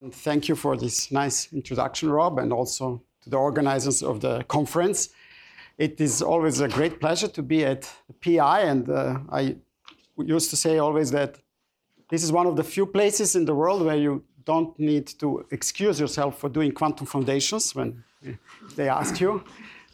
Thank you for this nice introduction, Rob, and also to the organizers of the conference. It is always a great pleasure to be at PI, and I used to say always that this is one of the few places in the world where you don't need to excuse yourself for doing quantum foundations when they ask you.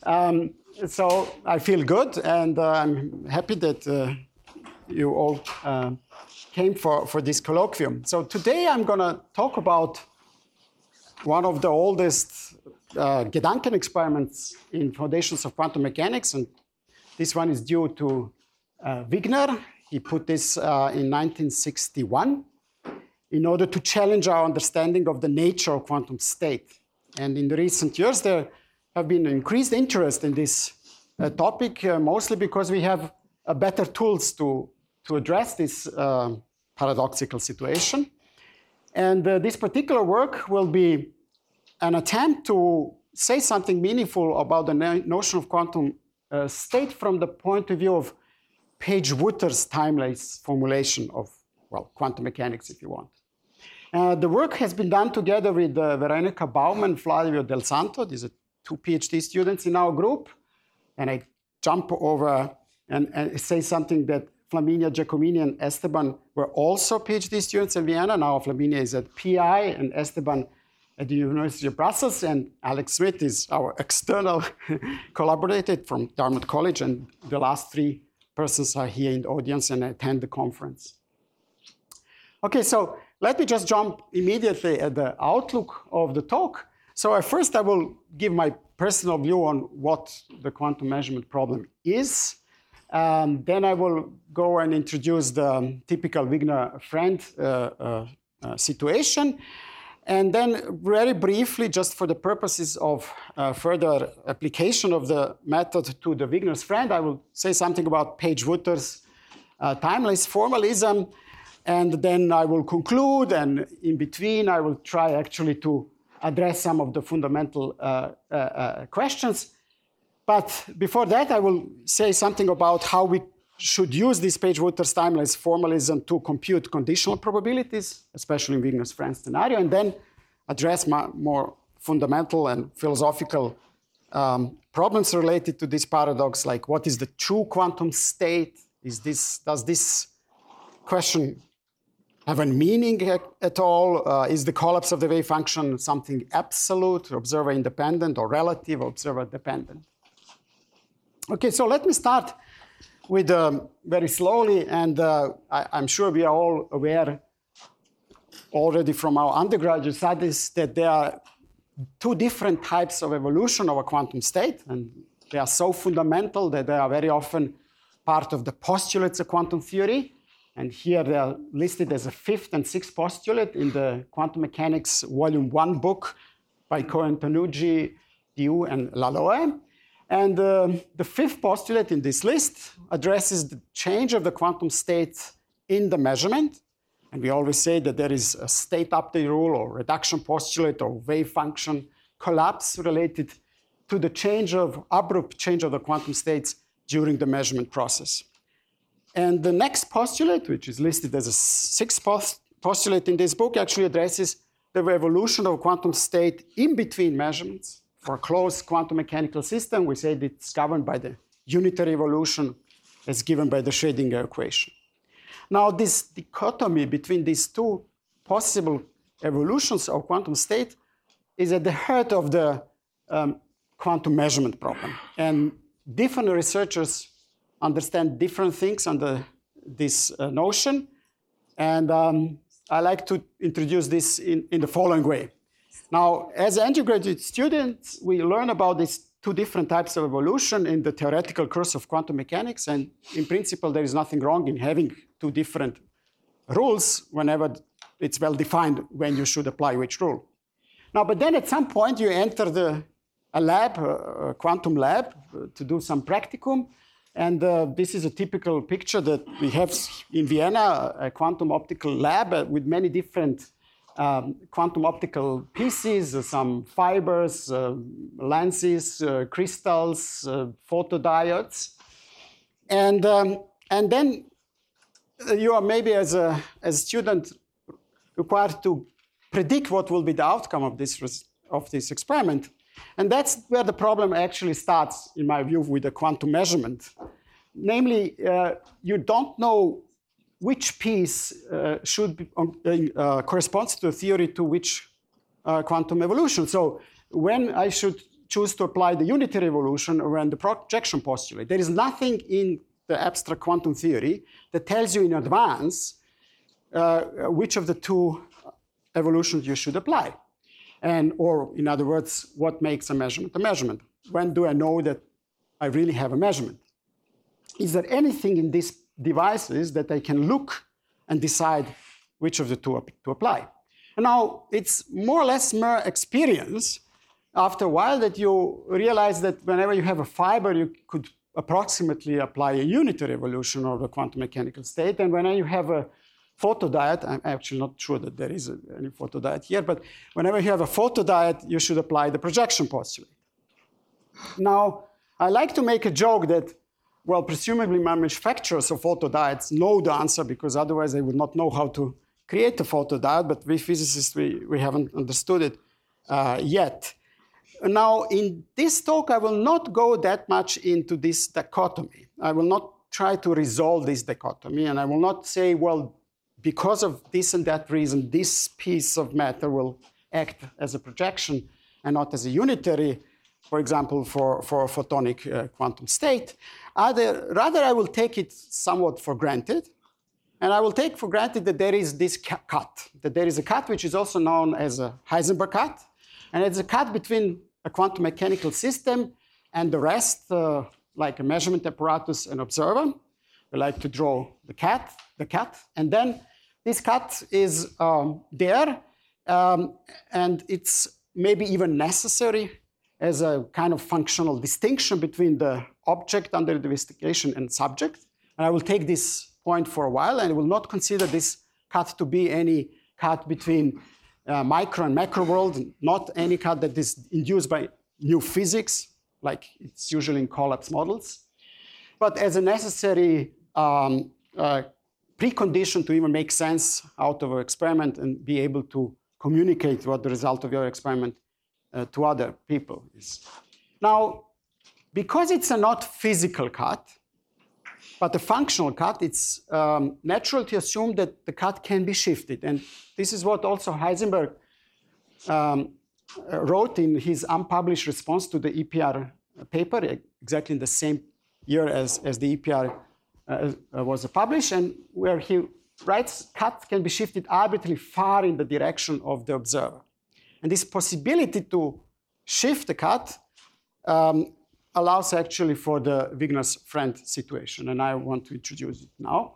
So I feel good, and I'm happy that you all came for this colloquium. So today I'm going to talk about one of the oldest Gedanken experiments in foundations of quantum mechanics, and this one is due to Wigner. He put this in 1961 in order to challenge our understanding of the nature of quantum state. And in the recent years, there have been increased interest in this topic, mostly because we have better tools to address this paradoxical situation. And this particular work will be an attempt to say something meaningful about the notion of quantum state from the point of view of Page-Wutter's timeless formulation of, well, quantum mechanics, if you want. The work has been done together with Veronica Baumann, Flavio Del Santo. These are two PhD students in our group. And I jump over and say something that Flaminia Giacomini and Esteban were also PhD students in Vienna. Now Flaminia is at PI and Esteban at the University of Brussels. And Alex Smith is our external collaborator from Dartmouth College. And the last three persons are here in the audience and attend the conference. Okay, so let me just jump immediately at the outlook of the talk. So first I will give my personal view on what the quantum measurement problem is. Then I will go and introduce the typical Wigner friend situation. And then very briefly, just for the purposes of further application of the method to the Wigner's friend, I will say something about Page-Wutter's timeless formalism. And then I will conclude, and in between, I will try actually to address some of the fundamental questions. But before that, I will say something about how we should use this Page-Wutter's timeless formalism to compute conditional probabilities, especially in Wigner's friend scenario, and then address more fundamental and philosophical problems related to this paradox, like what is the true quantum state? Does this question have a meaning at all? Is the collapse of the wave function something absolute, observer independent, or relative, observer dependent? Okay, so let me start with very slowly, and I'm sure we are all aware already from our undergraduate studies that there are two different types of evolution of a quantum state, and they are so fundamental that they are very often part of the postulates of quantum theory. And here they are listed as a fifth and sixth postulate in the Quantum Mechanics Volume 1 book by Cohen-Tanuji, Diu, and Laloy. And the fifth postulate in this list addresses the change of the quantum state in the measurement. And we always say that there is a state update rule or reduction postulate or wave function collapse related to the abrupt change of the quantum states during the measurement process. And the next postulate, which is listed as a sixth postulate in this book, actually addresses the evolution of a quantum state in between measurements. For a closed quantum mechanical system, we say that it's governed by the unitary evolution as given by the Schrödinger equation. Now, this dichotomy between these two possible evolutions of quantum state is at the heart of the quantum measurement problem. And different researchers understand different things under this notion. And I like to introduce this in the following way. Now, as undergraduate students, we learn about these two different types of evolution in the theoretical course of quantum mechanics. And in principle, there is nothing wrong in having two different rules whenever it's well defined when you should apply which rule. Now, but then at some point, you enter a quantum lab, to do some practicum. And this is a typical picture that we have in Vienna, a quantum optical lab with many different quantum optical pieces, some fibers, lenses, crystals, photodiodes. And then you are maybe as a student required to predict what will be the outcome of this experiment. And that's where the problem actually starts, in my view, with the quantum measurement. Namely, you don't know which piece corresponds to a theory to which quantum evolution. So when I should choose to apply the unitary evolution or when the projection postulate, there is nothing in the abstract quantum theory that tells you in advance which of the two evolutions you should apply. Or in other words, what makes a measurement a measurement? When do I know that I really have a measurement? Is there anything in these devices that I can look and decide which of the two to apply? And now, it's more or less mere experience after a while that you realize that whenever you have a fiber, you could approximately apply a unitary evolution of the quantum mechanical state. And when you have a photodiode, I'm actually not sure that there is any photodiode here, but whenever you have a photodiode, you should apply the projection postulate. Now, I like to make a joke that, well, presumably my manufacturers of photodiodes know the answer, because otherwise they would not know how to create a photodiode, but we physicists, we haven't understood it yet. Now, in this talk, I will not go that much into this dichotomy. I will not try to resolve this dichotomy, and I will not say, well, because of this and that reason, this piece of matter will act as a projection and not as a unitary, for example, for a photonic quantum state. Rather, I will take it somewhat for granted, and I will take for granted that there is this cut, that there is a cut which is also known as a Heisenberg cut, and it's a cut between a quantum mechanical system and the rest, like a measurement apparatus and observer. We like to draw the cat, and then this cut is there, and it's maybe even necessary as a kind of functional distinction between the object under investigation and subject. And I will take this point for a while, and I will not consider this cut to be any cut between micro and macro world, not any cut that is induced by new physics, like it's usually in collapse models, but as a necessary precondition to even make sense out of an experiment and be able to communicate what the result of your experiment to other people is. Now, because it's a not physical cut, but a functional cut, it's natural to assume that the cut can be shifted. And this is what also Heisenberg wrote in his unpublished response to the EPR paper, exactly in the same year as the EPR was published, and where he writes, cut can be shifted arbitrarily far in the direction of the observer. And this possibility to shift the cut allows actually for the Wigner's friend situation, and I want to introduce it now.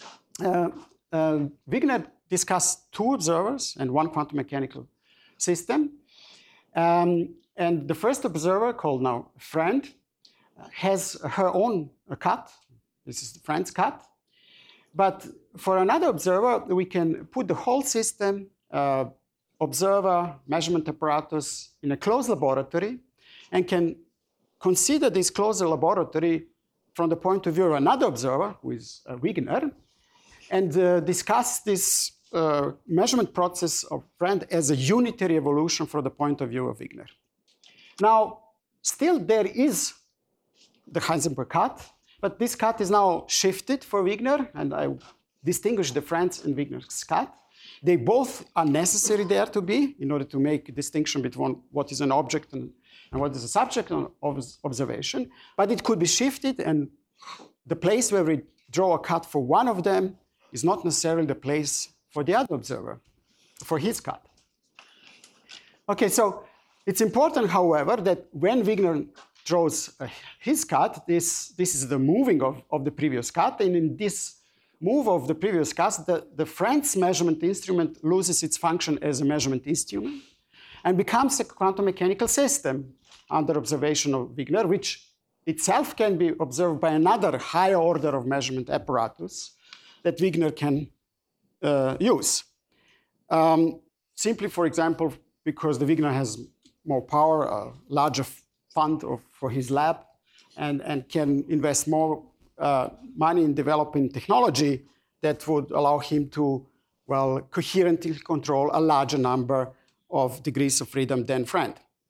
Wigner discussed two observers and one quantum mechanical system. And the first observer, called now friend, has her own cut. This is the friend's cut. But for another observer, we can put the whole system, observer, measurement apparatus, in a closed laboratory, and can consider this closed laboratory from the point of view of another observer, who is Wigner, and discuss this measurement process of friend as a unitary evolution from the point of view of Wigner. Now, still there is the Heisenberg cut, but this cut is now shifted for Wigner, and I distinguish the friend's and Wigner's cut. They both are necessary there to be in order to make a distinction between what is an object and what is a subject of observation. But it could be shifted, and the place where we draw a cut for one of them is not necessarily the place for the other observer, for his cut. Okay, so it's important, however, that when Wigner draws his cut, this is the moving of the previous cut, and in this move of the previous cut, the friend's measurement instrument loses its function as a measurement instrument and becomes a quantum mechanical system under observation of Wigner, which itself can be observed by another higher order of measurement apparatus that Wigner can use. Simply, for example, because the Wigner has more power, a larger fund for his lab, and can invest more money in developing technology that would allow him to well, coherently control a larger number of degrees of freedom than friend.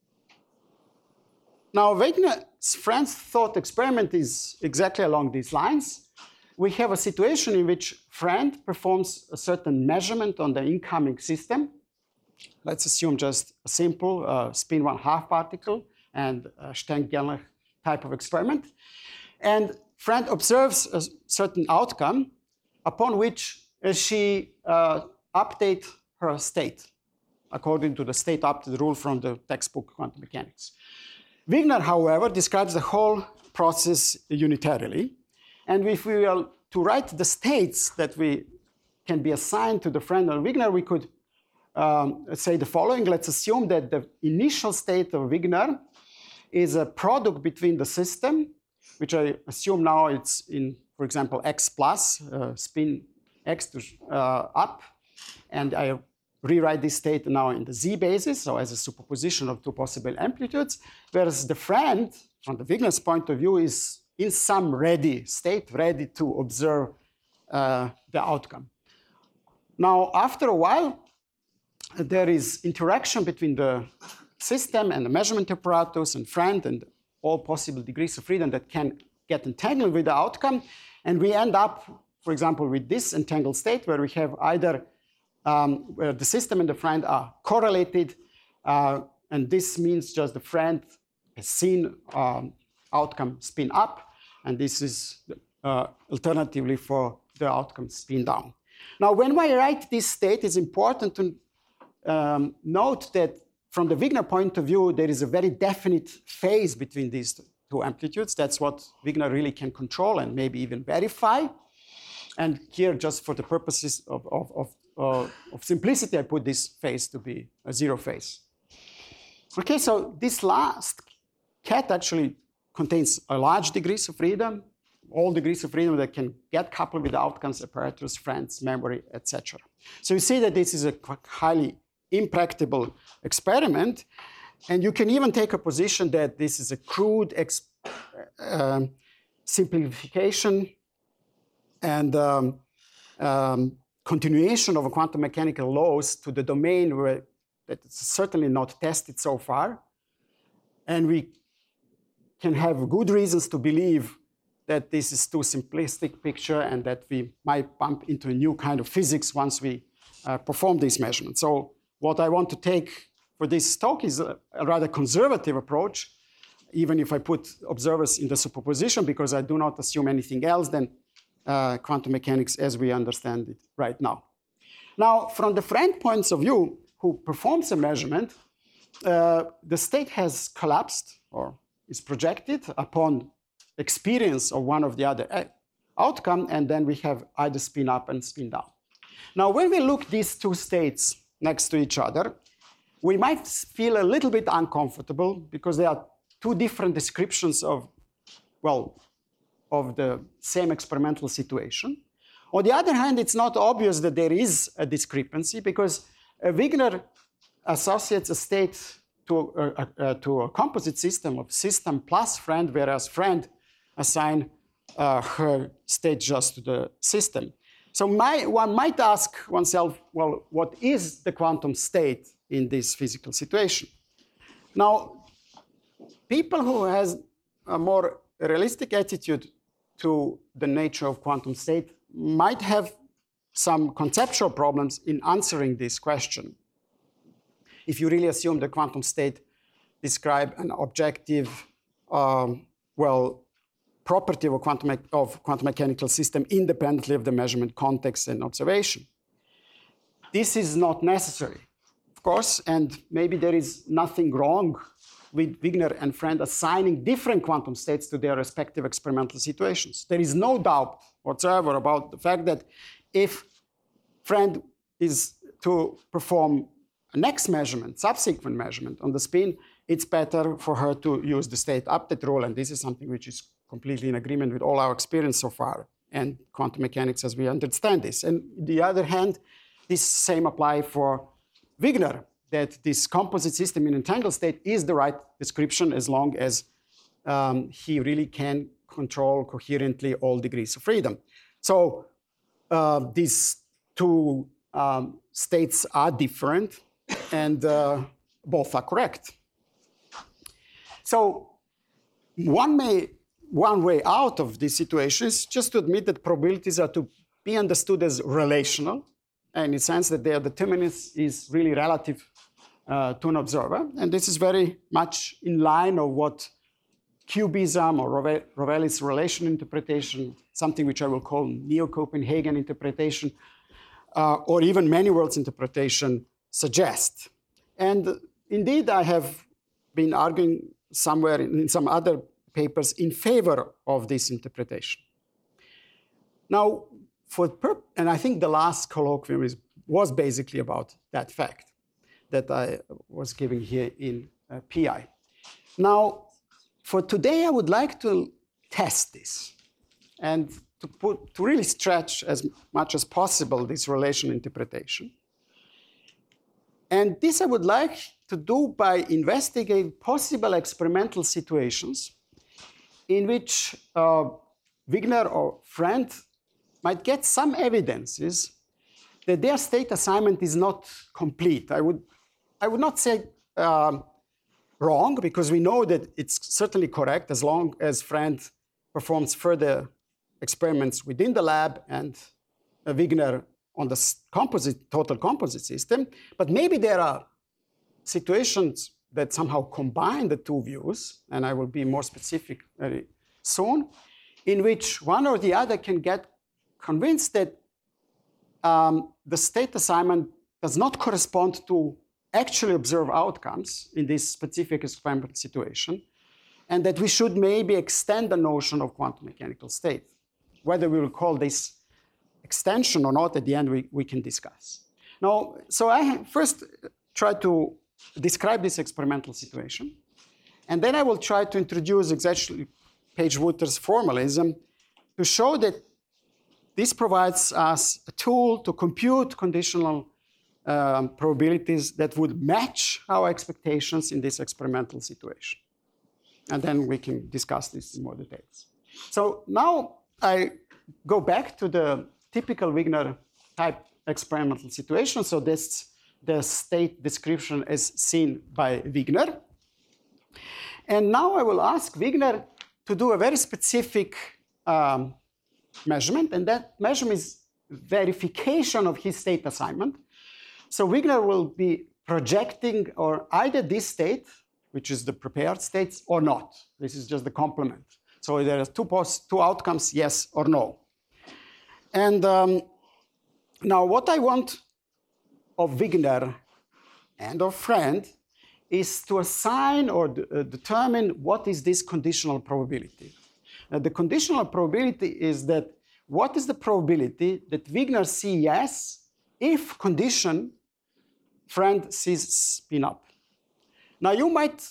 Now, Wegener's friend's thought experiment is exactly along these lines. We have a situation in which friend performs a certain measurement on the incoming system. Let's assume just a simple spin 1/2 particle and Stern-Gerlach type of experiment. And friend observes a certain outcome upon which she updates her state according to the state update rule from the textbook Quantum Mechanics. Wegener, however, describes the whole process unitarily. And if we were to write the states that we can be assigned to the friend of Wegener, we could say the following. Let's assume that the initial state of Wegener is a product between the system, which I assume now it's in, for example, x plus, spin x to up. And I rewrite this state now in the z basis, so as a superposition of two possible amplitudes, whereas the friend, from the Wegener's point of view, is in some ready state, ready to observe the outcome. Now, after a while, there is interaction between the system and the measurement apparatus and friend and all possible degrees of freedom that can get entangled with the outcome. And we end up, for example, with this entangled state where we have either where the system and the friend are correlated, and this means just the friend has seen outcome spin up, and this is alternatively for the outcome spin down. Now, when I write this state, it's important to note that from the Wegener point of view, there is a very definite phase between these two amplitudes. That's what Wegener really can control and maybe even verify. And here, just for the purposes of simplicity, I put this phase to be a zero phase. Okay, so this last cat actually contains a large degrees of freedom, all degrees of freedom that can get coupled with the outcomes, apparatus, friends, memory, etc. So you see that this is a highly impracticable experiment, and you can even take a position that this is a crude simplification and continuation of a quantum mechanical laws to the domain where that it's certainly not tested so far. And we can have good reasons to believe that this is too simplistic picture and that we might bump into a new kind of physics once we perform these measurements. So what I want to take for this talk is a rather conservative approach, even if I put observers in the superposition, because I do not assume anything else than quantum mechanics as we understand it right now. Now, from the friend points of view, who performs a measurement, the state has collapsed or is projected upon experience of one of the other outcome, and then we have either spin up and spin down. Now, when we look these two states next to each other, we might feel a little bit uncomfortable because there are two different descriptions of, well, of the same experimental situation. On the other hand, it's not obvious that there is a discrepancy because Wegener associates a state to a composite system of system plus friend, whereas friend assign her state just to the system. So one might ask oneself, well, what is the quantum state in this physical situation? Now, people who has a more realistic attitude to the nature of quantum state might have some conceptual problems in answering this question. If you really assume the quantum state describe an objective, property of a quantum mechanical system independently of the measurement context and observation. This is not necessary, of course, and maybe there is nothing wrong with Wegener and friend assigning different quantum states to their respective experimental situations. There is no doubt whatsoever about the fact that if friend is to perform a next measurement, subsequent measurement on the spin, it's better for her to use the state update rule, and this is something which is completely in agreement with all our experience so far and quantum mechanics as we understand this. And on the other hand, this same apply for Wegener, that this composite system in entangled state is the right description as long as he really can control coherently all degrees of freedom. So these two states are different, and both are correct. So one way out of this situation is just to admit that probabilities are to be understood as relational, and in the sense that their determinants is really relative to an observer. And this is very much in line of what cubism or Rovelli's relation interpretation, something which I will call neo-Copenhagen interpretation, or even many worlds interpretation suggest. And indeed, I have been arguing somewhere in some other papers in favor of this interpretation. Now, and I think the last colloquium was basically about that fact that I was giving here in PI. Now, for today, I would like to test this and to really stretch as much as possible this relation interpretation. And this I would like to do by investigating possible experimental situations in which Wigner or Friend might get some evidences that their state assignment is not complete. I would not say wrong, because we know that it's certainly correct as long as Friend performs further experiments within the lab and Wigner on the total composite system. But maybe there are situations that somehow combine the two views, and I will be more specific very soon, in which one or the other can get convinced that the state assignment does not correspond to actually observed outcomes in this specific experimental situation, and that we should maybe extend the notion of quantum mechanical state. Whether we will call this extension or not, at the end we can discuss. Now, so I first try to describe this experimental situation, and then I will try to introduce exactly Page-Wutter's formalism to show that this provides us a tool to compute conditional probabilities that would match our expectations in this experimental situation. And then we can discuss this in more details. So now I go back to the typical Wigner type experimental situation. So this the state description as seen by Wigner. And now I will ask Wigner to do a very specific measurement, and that measurement is verification of his state assignment. So Wigner will be projecting or either this state, which is the prepared states, or not. This is just the complement. So there are two outcomes, yes or no. And now what I want of Wigner and of Friend is to assign or determine what is this conditional probability. The conditional probability is that what is the probability that Wigner sees yes if condition Friend sees spin up. Now you might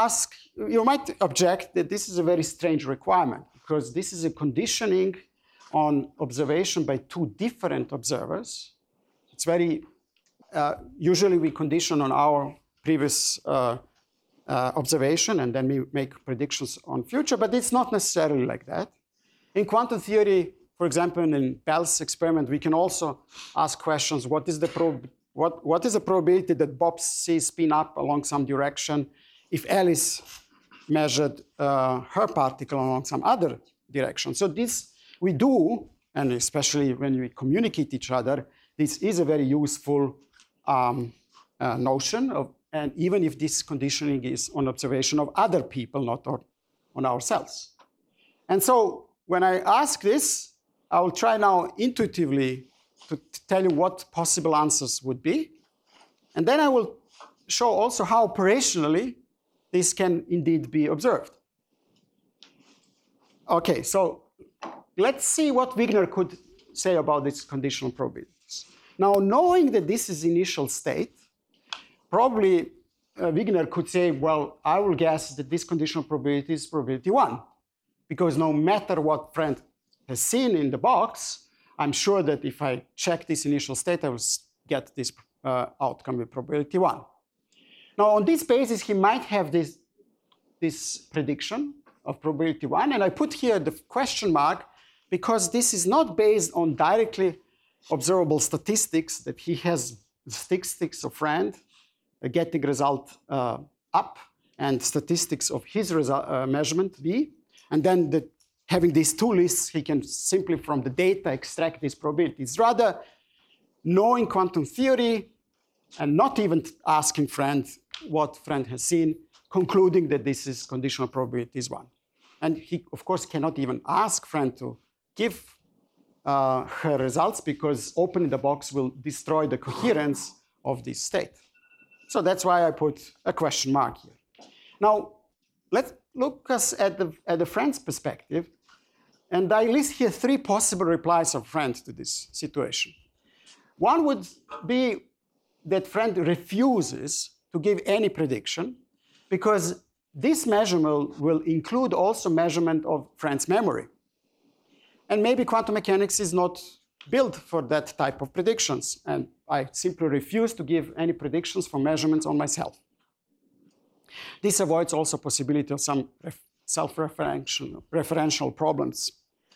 object that this is a very strange requirement because this is a conditioning on observation by two different observers. It's very, usually we condition on our previous observation and then we make predictions on future, but it's not necessarily like that. In quantum theory, for example, in Bell's experiment, we can also ask questions, what is the probability that Bob sees spin up along some direction if Alice measured her particle along some other direction? So this we do, and especially when we communicate each other, this is a very useful notion of, and even if this conditioning is on observation of other people, not on ourselves. And so when I ask this, I will try now intuitively to tell you what possible answers would be. And then I will show also how operationally this can indeed be observed. Okay, so let's see what Wigner could say about these conditional probabilities. Now, knowing that this is initial state, probably Wigner could say, well, I will guess that this conditional probability is probability 1. Because no matter what Friend has seen in the box, I'm sure that if I check this initial state, I will get this outcome with probability 1. Now, on this basis, he might have this prediction of probability 1. And I put here the question mark because this is not based on directly observable statistics that he has statistics of friend getting result up and statistics of his measurement B. And then having these two lists, he can simply from the data extract these probabilities. Rather, knowing quantum theory and not even asking friend what friend has seen, concluding that this is conditional probability is 1. And he, of course, cannot even ask friend to give her results because opening the box will destroy the coherence of this state. So that's why I put a question mark here. Now, let's look at the friend's perspective. And I list here 3 possible replies of friend to this situation. One would be that friend refuses to give any prediction because this measurement will include also measurement of friend's memory. And maybe quantum mechanics is not built for that type of predictions. And I simply refuse to give any predictions for measurements on myself. This avoids also possibility of some self-referential problems.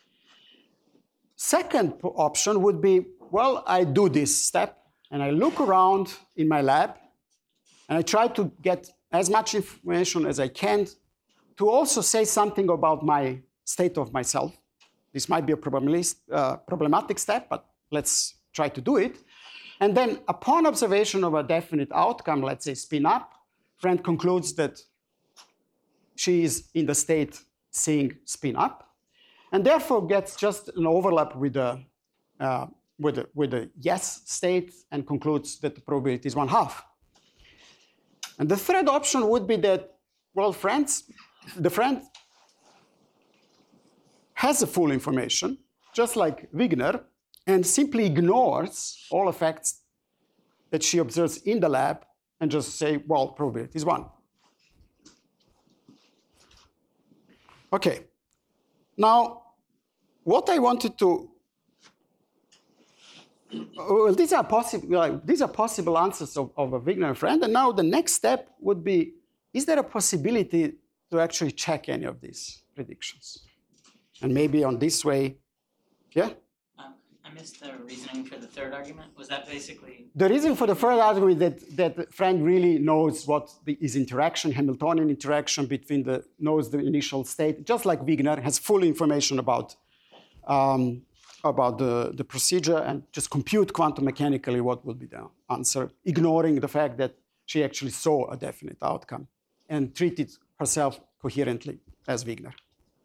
Second option would be, well, I do this step and I look around in my lab and I try to get as much information as I can to also say something about my state of myself. This might be a problematic step, but let's try to do it. And then upon observation of a definite outcome, let's say spin up, friend concludes that she is in the state seeing spin up, and therefore gets just an overlap with the yes state and concludes that the probability is 1/2. And the third option would be that, well, the friend has the full information, just like Wigner, and simply ignores all effects that she observes in the lab and just say, well, probability is 1. Okay. Now, what I wanted to, well, these are possible answers of a Wigner friend. And now the next step would be, is there a possibility to actually check any of these predictions? And maybe on this way, yeah? I missed the reasoning for the third argument. Was that basically? The reason for the third argument that the friend really knows what is interaction, Hamiltonian interaction between knows the initial state, just like Wigner has full information about the procedure and just compute quantum mechanically what will be the answer, ignoring the fact that she actually saw a definite outcome and treated herself coherently as Wigner.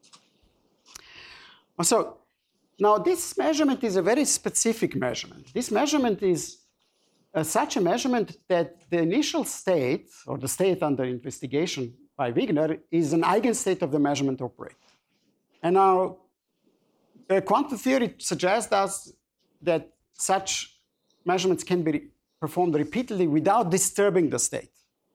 So now this measurement is a very specific measurement. This measurement is such a measurement that the initial state, or the state under investigation by Wigner, is an eigenstate of the measurement operator. And now quantum theory suggests us that such measurements can be performed repeatedly without disturbing the state,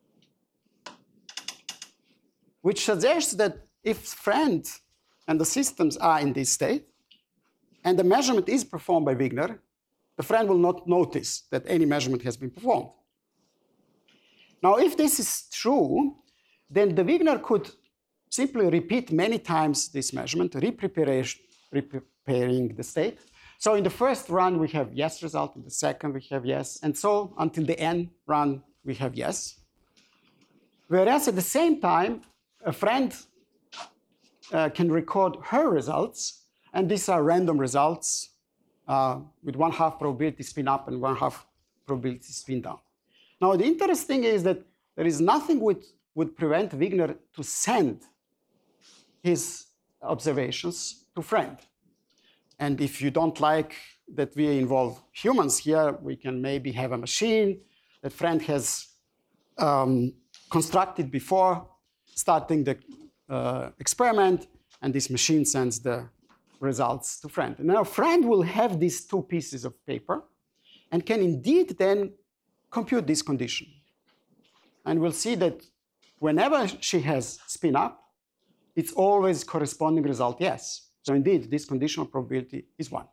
which suggests that if friend and the systems are in this state, and the measurement is performed by Wigner, the friend will not notice that any measurement has been performed. Now, if this is true, then the Wigner could simply repeat many times this measurement, re-preparing the state. So in the first run, we have yes result. In the second, we have yes. And so until the n run, we have yes. Whereas at the same time, a friend can record her results, and these are random results with 1/2 probability spin up and 1/2 probability spin down. Now, the interesting is that there is nothing would prevent Wigner to send his observations to friend. And if you don't like that we involve humans here, we can maybe have a machine that friend has constructed before starting the experiment, and this machine sends the results to friend. And now friend will have these 2 pieces of paper and can indeed then compute this condition. And we'll see that whenever she has spin up, it's always corresponding result yes. So indeed, this conditional probability is 1.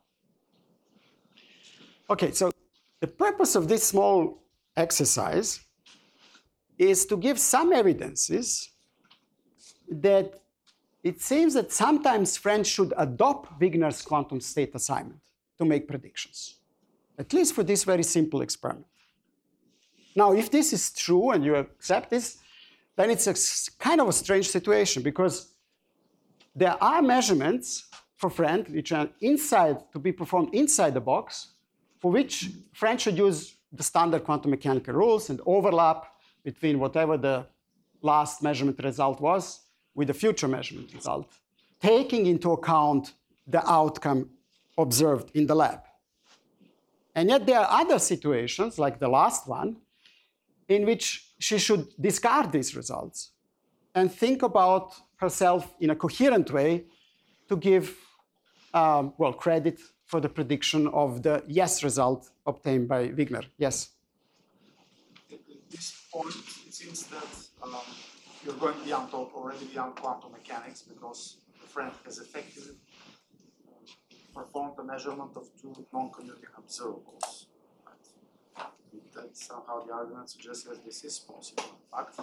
Okay, so the purpose of this small exercise is to give some evidences that it seems that sometimes friends should adopt Wigner's quantum state assignment to make predictions. at least for this very simple experiment. Now, if this is true and you accept this, then it's kind of a strange situation because there are measurements for friend which are to be performed inside the box, for which friend should use the standard quantum mechanical rules and overlap between whatever the last measurement result was with the future measurement result, taking into account the outcome observed in the lab. And yet there are other situations, like the last one, in which she should discard these results and think about herself in a coherent way to give credit for the prediction of the yes result obtained by Wigner. Yes? At this point, it seems that you're going already beyond quantum mechanics because the friend has effectively performed a measurement of two non-commuting observables. Right? That somehow the argument suggests that this is possible, in fact,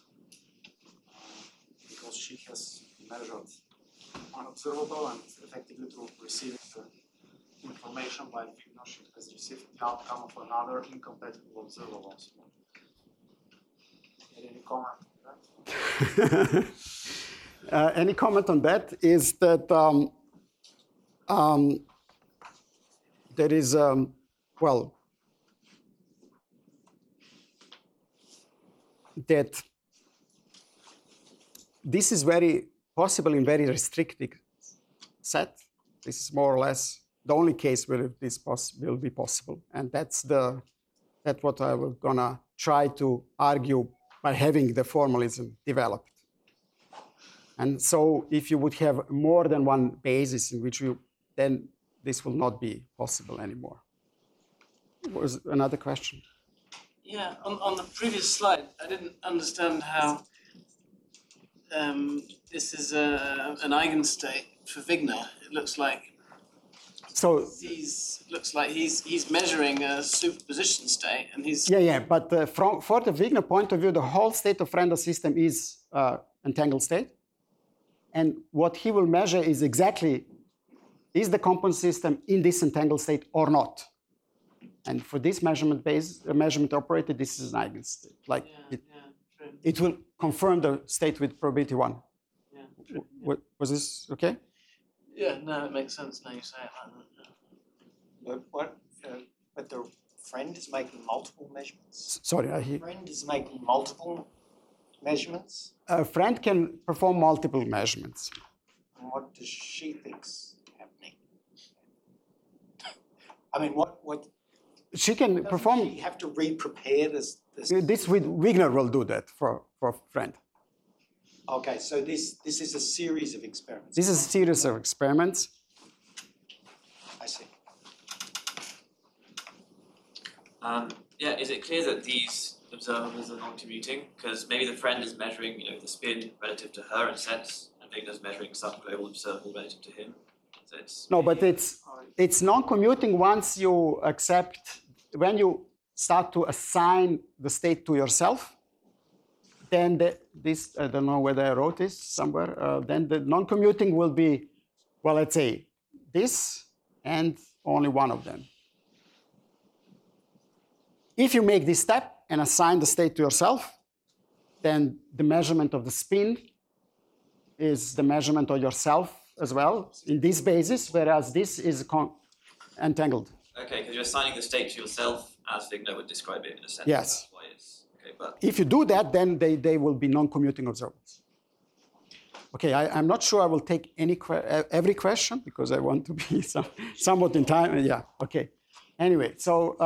because she has measured one observable and effectively to receive the information by Wigner, she has received the outcome of another incompatible observable. Any comment on that? Any comment on that is that there is, that this is very possible in very restricted set. This is more or less the only case where this will be possible. And that's what I was gonna try to argue by having the formalism developed. And so if you would have more than one basis in which then this will not be possible anymore. Was another question? Yeah, on the previous slide, I didn't understand how this is an eigenstate for Wigner. It looks like he's measuring a superposition state, and he's But for the Wigner point of view, the whole state of Frendel's system is entangled state, and what he will measure is exactly is the component system in this entangled state or not. And for this measurement operator, this is an eigenstate. It will confirm the state with probability 1. Yeah, true. Was this okay? Yeah, no, it makes sense now you say it like that. But the friend is making multiple measurements? Sorry, The friend is making multiple measurements? A friend can perform multiple measurements. And what does she think's happening? I mean, what She can perform. She have to re-prepare this. This with Wigner will do that for friend. Okay, so this is a series of experiments. This is a series of experiments. I see. Is it clear that these observables are non-commuting? Because maybe the friend is measuring, the spin relative to her in a sense, and Wigner's measuring some global observable relative to him. So No, but it's non-commuting once you accept, when you start to assign the state to yourself, then this, I don't know whether I wrote this somewhere, then the non-commuting will be, let's say this and only one of them. If you make this step and assign the state to yourself, then the measurement of the spin is the measurement of yourself as well in this basis, whereas this is entangled. Okay, because you're assigning the state to yourself as Wigner would describe it in a sense. Yes. That's why it's okay, but If you do that, then they will be non-commuting observables. Okay, I'm not sure I will take every question because I want to be somewhat in time. Yeah, okay. Anyway, so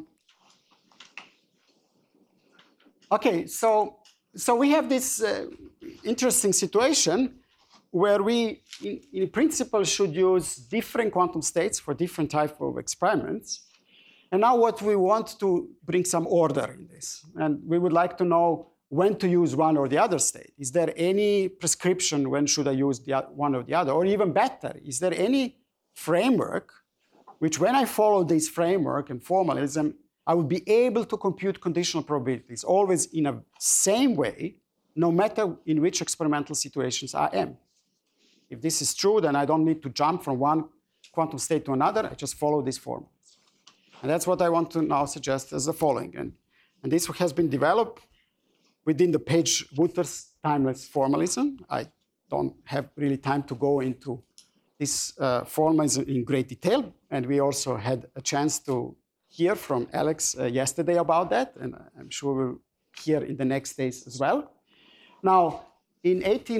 so we have this interesting situation where we, in principle, should use different quantum states for different types of experiments. And now what we want to bring some order in this. And we would like to know when to use one or the other state. Is there any prescription when should I use one or the other? Or even better, is there any framework which when I follow this framework and formalism, I would be able to compute conditional probabilities always in a same way, no matter in which experimental situations I am. If this is true, then I don't need to jump from one quantum state to another. I just follow these formulas. And that's what I want to now suggest as the following. And this has been developed within the Page-Wouters timeless formalism. I don't have really time to go into this formalism in great detail. And we also had a chance to hear from Alex yesterday about that. And I'm sure we'll hear in the next days as well. Now, in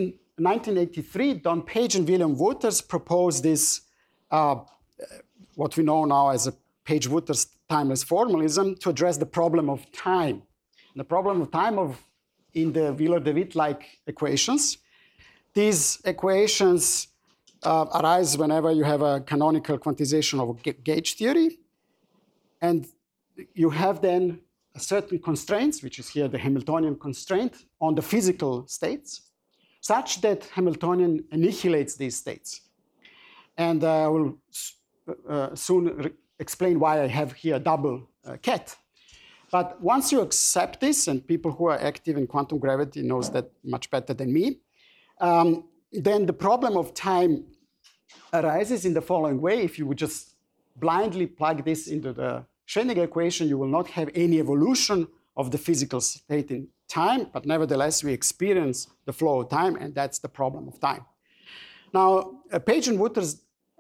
1983, Don Page and William Wouters proposed this, what we know now as a Page-Wouters timeless formalism, to address the problem of time. The problem of time in the Wheeler-DeWitt like equations. These equations arise whenever you have a canonical quantization of gauge theory. And you have then certain constraints, which is here the Hamiltonian constraint, on the physical states, such that Hamiltonian annihilates these states. And I will soon explain why I have here a double ket. But once you accept this, and people who are active in quantum gravity knows that much better than me, then the problem of time arises in the following way. If you would just blindly plug this into the Schrödinger equation, you will not have any evolution of the physical state in time, but nevertheless, we experience the flow of time, and that's the problem of time. Now, Page and Wouters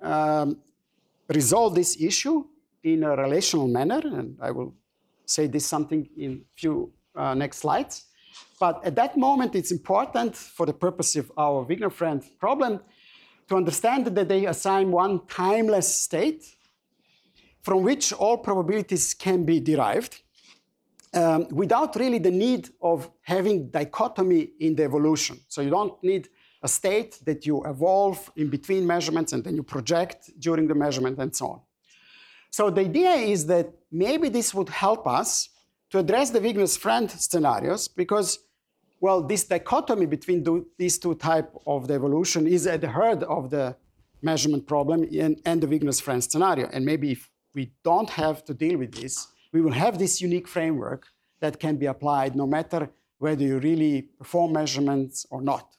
resolve this issue in a relational manner, and I will say this something in a few next slides. But at that moment, it's important for the purpose of our Wigner-Friend problem to understand that they assign one timeless state from which all probabilities can be derived without really the need of having dichotomy in the evolution. So you don't need a state that you evolve in between measurements and then you project during the measurement and so on. So the idea is that maybe this would help us to address the Wigner's friend scenarios because, well, this dichotomy between these two types of the evolution is at the heart of the measurement problem and the Wigner's friend scenario. And maybe if we don't have to deal with this, we will have this unique framework that can be applied no matter whether you really perform measurements or not.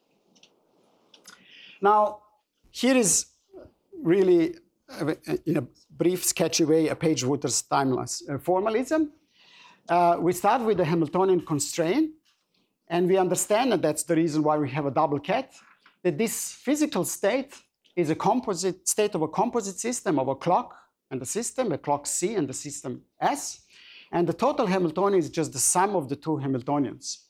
Now, here is really, in a brief, sketchy way, a Page-Wouters timeless formalism. We start with the Hamiltonian constraint, and we understand, and that's the reason why we have a double ket, that this physical state is a composite state of a composite system of a clock and a system, a clock C and the system S. And the total Hamiltonian is just the sum of the two Hamiltonians.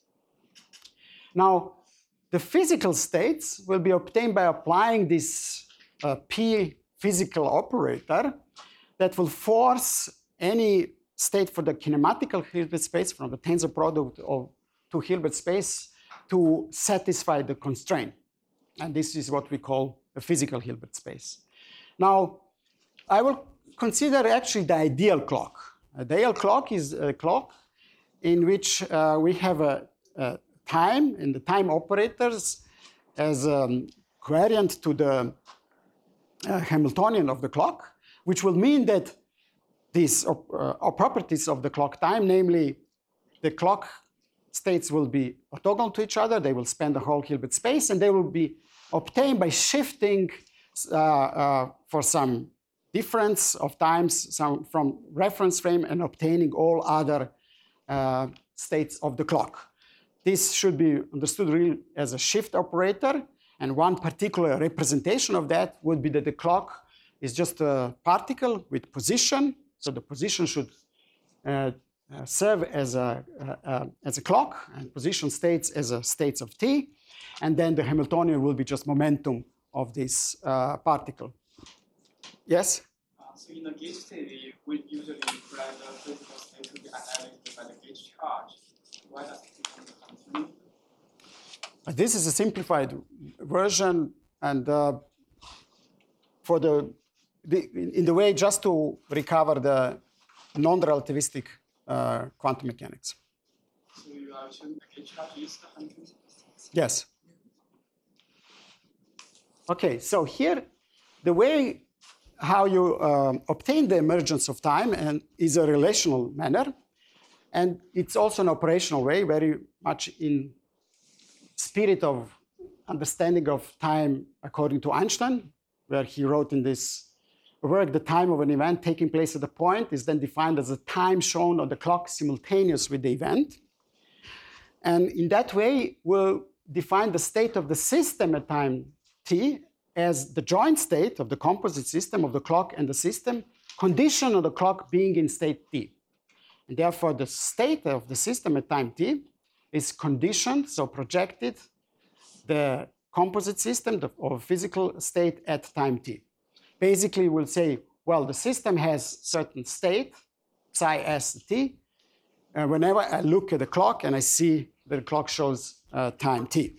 Now, the physical states will be obtained by applying this P physical operator that will force any state for the kinematical Hilbert space from the tensor product of two Hilbert space to satisfy the constraint. And this is what we call a physical Hilbert space. Now, I will consider actually the ideal clock. The ideal clock is a clock in which we have a time and the time operators as covariant to the Hamiltonian of the clock, which will mean that these properties of the clock time, namely the clock states will be orthogonal to each other, they will span the whole Hilbert space, and they will be obtained by shifting for some difference of times from reference frame and obtaining all other states of the clock. This should be understood really as a shift operator, and one particular representation of that would be that the clock is just a particle with position, so the position should serve as a clock, and position states as a states of t, and then the Hamiltonian will be just momentum of this particle. Yes? So in the gauge theory, we usually describe the physical state to be annihilated by the gauge charge. Why does it become continuum? This is a simplified version, and in the way just to recover the non-relativistic quantum mechanics. So you are assuming the gauge charge is the Huntington? Yes. Okay, so here, the way how you obtain the emergence of time and is a relational manner, and it's also an operational way, very much in spirit of understanding of time according to Einstein, where he wrote in this work, the time of an event taking place at a point is then defined as the time shown on the clock simultaneous with the event. And in that way, we'll define the state of the system at time t as the joint state of the composite system of the clock and the system, conditioned on the clock being in state t. And therefore, the state of the system at time t is conditioned, so projected, the composite system or physical state at time t. Basically, we'll say, well, the system has certain state, psi s t. Whenever I look at the clock and I see that the clock shows time t.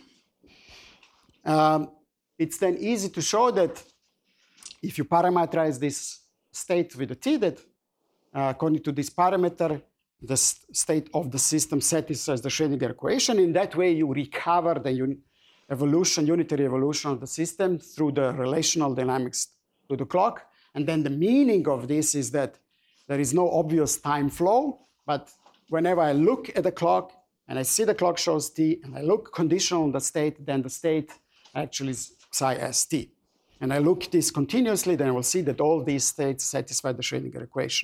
It's then easy to show that if you parameterize this state with a t, that according to this parameter, the state of the system satisfies the Schrödinger equation. In that way, you recover the unitary evolution of the system through the relational dynamics to the clock. And then the meaning of this is that there is no obvious time flow, but whenever I look at the clock and I see the clock shows t, and I look conditional on the state, then the state actually is psi s t. And I look this continuously, then I will see that all these states satisfy the Schrödinger equation.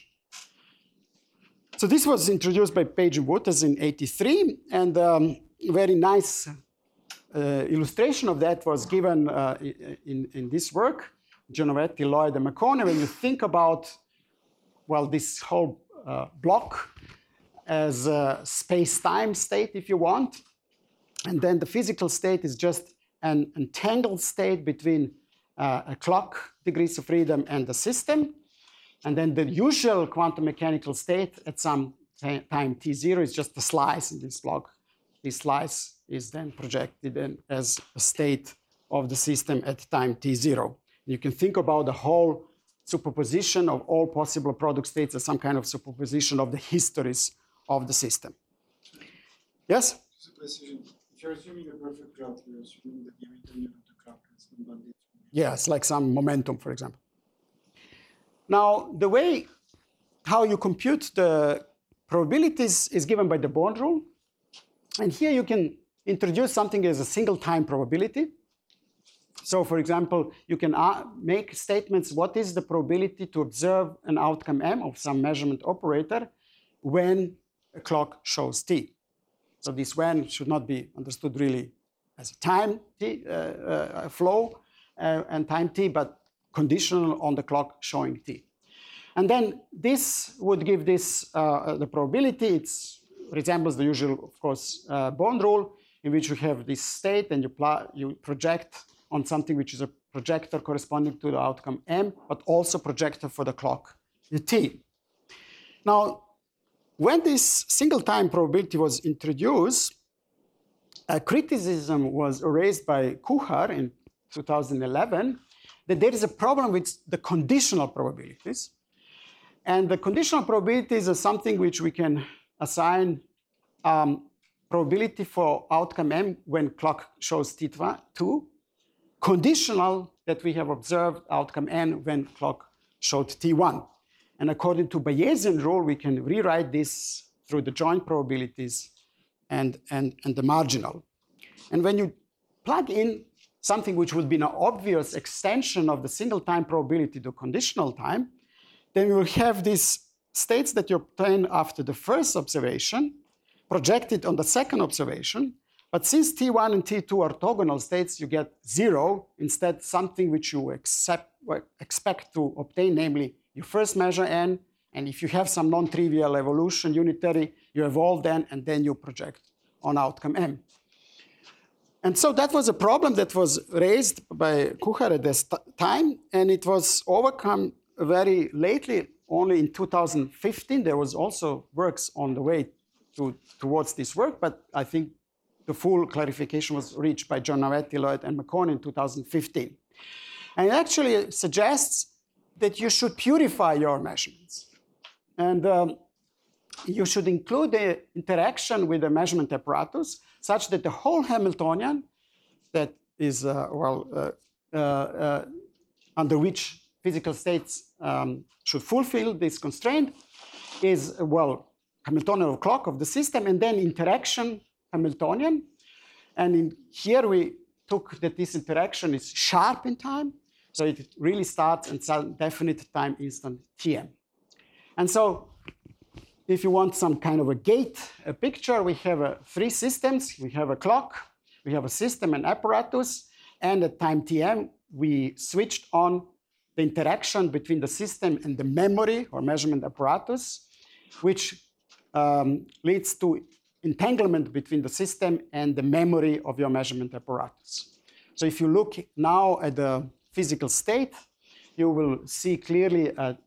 So this was introduced by Page and Wouters in '83, and very nice illustration of that was given in this work, Genovetti, Lloyd, and Makone. When you think about, well, this whole block as a space-time state, if you want, and then the physical state is just an entangled state between a clock degrees of freedom and the system. And then the usual quantum mechanical state at some time t0 is just a slice in this block. This slice is then projected in as a state of the system at time t0. You can think about the whole superposition of all possible product states as some kind of superposition of the histories of the system. Yes? Just a precision. If you're assuming a perfect clock, you're assuming that the Hamiltonian of the clock is unbounded. Yes, like some momentum, for example. Now, the way how you compute the probabilities is given by the Bond rule. And here you can introduce something as a single time probability. So, for example, you can make statements, what is the probability to observe an outcome M of some measurement operator when a clock shows t? So this when should not be understood really as a time t, flow and time t, but conditional on the clock showing t. And then this would give this the probability. It resembles the usual, of course, Bond rule, in which you have this state and you project on something which is a projector corresponding to the outcome M, but also projector for the clock t. Now, when this single time probability was introduced, a criticism was raised by Kuhar in 2011 that there is a problem with the conditional probabilities. And the conditional probabilities are something which we can assign probability for outcome M when clock shows T2, conditional that we have observed outcome N when clock showed T1. And according to Bayesian rule, we can rewrite this through the joint probabilities and the marginal. And when you plug in something which would be an obvious extension of the single time probability to conditional time, then you will have these states that you obtain after the first observation projected on the second observation. But since T1 and T2 are orthogonal states, you get 0, instead something which you expect to obtain, namely you first measure N, and if you have some non-trivial evolution unitary, you evolve N, and then you project on outcome M. And so that was a problem that was raised by Kuhar at this time, and it was overcome very lately, only in 2015. There was also works on the way towards this work, but I think the full clarification was reached by Genovetti, Lloyd, and Makone in 2015. And it actually suggests that you should purify your measurements. And you should include the interaction with the measurement apparatus such that the whole Hamiltonian that is, under which physical states should fulfill this constraint is, Hamiltonian of clock of the system, and then interaction Hamiltonian. And here we took that this interaction is sharp in time. So it really starts at some definite time instant Tm. And so if you want some kind of a gate a picture, we have three systems. We have a clock, we have a system and apparatus, and at time Tm, we switched on the interaction between the system and the memory or measurement apparatus, which leads to entanglement between the system and the memory of your measurement apparatus. So if you look now at the physical state, you will see clearly a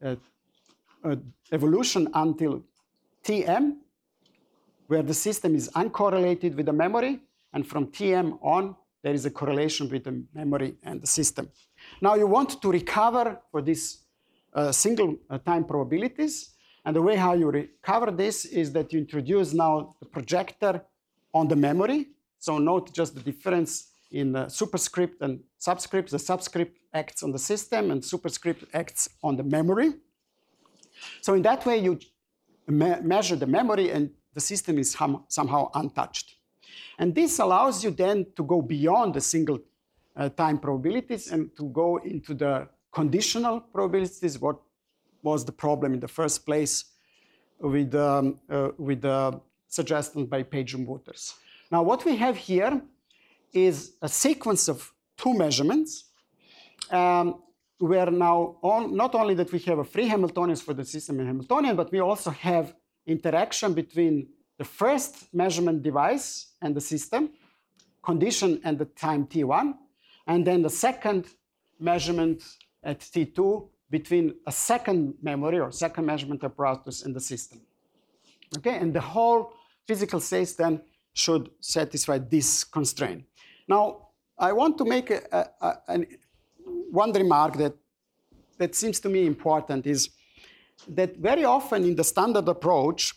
evolution until Tm, where the system is uncorrelated with the memory, and from Tm on, there is a correlation with the memory and the system. Now you want to recover for these single time probabilities, and the way how you recover this is that you introduce now the projector on the memory. So note just the difference in the superscript and subscript. The subscript acts on the system and superscript acts on the memory. So in that way, you measure the memory and the system is somehow untouched. And this allows you then to go beyond the single time probabilities and to go into the conditional probabilities, what was the problem in the first place with the suggestion by Page and Wouters. Now what we have here is a sequence of two measurements where now not only that we have a free Hamiltonians for the system and Hamiltonian, but we also have interaction between the first measurement device and the system, condition and the time T1, and then the second measurement at T2 between a second memory or second measurement apparatus and the system. Okay, and the whole physical state then should satisfy this constraint. Now, I want to make one remark that seems to me important is that very often in the standard approach,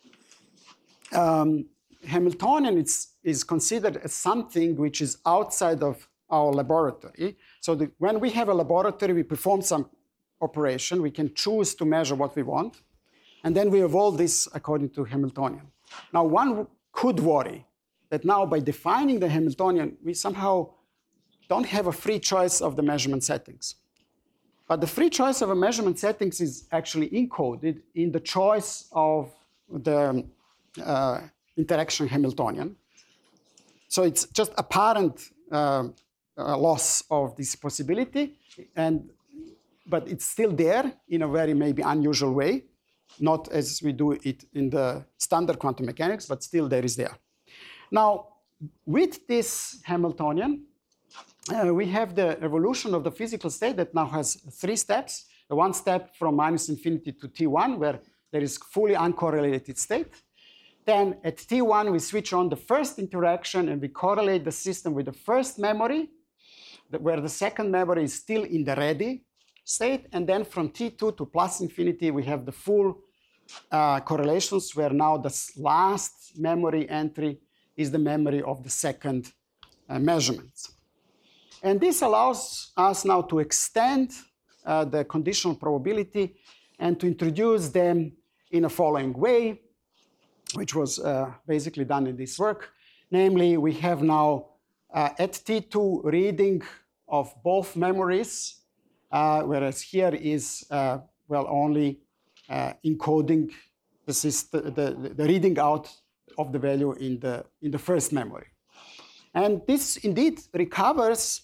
Hamiltonian is considered as something which is outside of our laboratory. So when we have a laboratory, we perform some operation, we can choose to measure what we want, and then we evolve this according to Hamiltonian. Now, one could worry that now by defining the Hamiltonian, we somehow don't have a free choice of the measurement settings. But the free choice of a measurement settings is actually encoded in the choice of the interaction Hamiltonian. So it's just apparent loss of this possibility, but it's still there in a very maybe unusual way, not as we do it in the standard quantum mechanics, but still there is there. Now, with this Hamiltonian, we have the evolution of the physical state that now has three steps. The one step from -infinity to T1, where there is fully uncorrelated state. Then at T1, we switch on the first interaction and we correlate the system with the first memory, where the second memory is still in the ready state. And then from T2 to +infinity, we have the full correlations, where now the last memory entry is the memory of the second measurements. And this allows us now to extend the conditional probability and to introduce them in a following way, which was basically done in this work. Namely, we have now at T2 reading of both memories, whereas here is only encoding the reading out of the value in the first memory. And this indeed recovers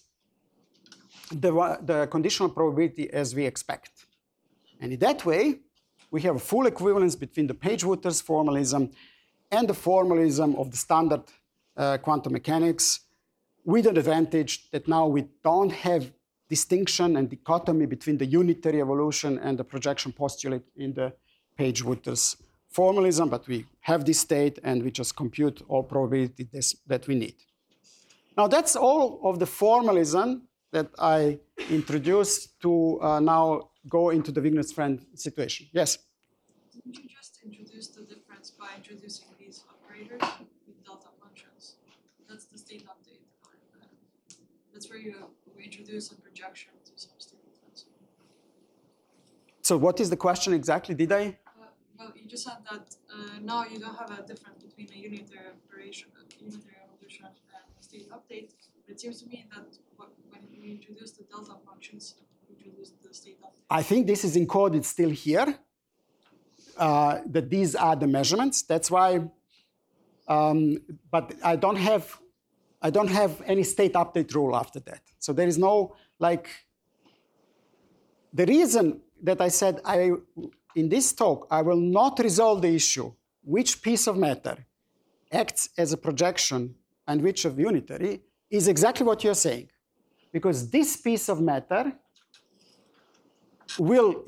the conditional probability as we expect. And in that way, we have a full equivalence between the Page-Wouters formalism and the formalism of the standard quantum mechanics, with an advantage that now we don't have distinction and dichotomy between the unitary evolution and the projection postulate in the Page-Wouters formalism, but we have this state and we just compute all probabilities that we need. Now that's all of the formalism that I introduced to now go into the Wigner's friend situation. Yes? Didn't you just introduce the difference by introducing these operators with delta functions? That's the state update. That's where we introduce a projection to some state difference. So what is the question exactly? Did I? Well, you just said that now you don't have a difference between a unitary operation, unitary evolution, and a state update. But it seems to me that when you we introduce the delta functions, we introduce the state update. I think this is encoded still here, that these are the measurements. That's why, but I don't have any state update rule after that. So there is no, like, the reason that I said in this talk, I will not resolve the issue which piece of matter acts as a projection and which of unitary is exactly what you're saying. Because this piece of matter will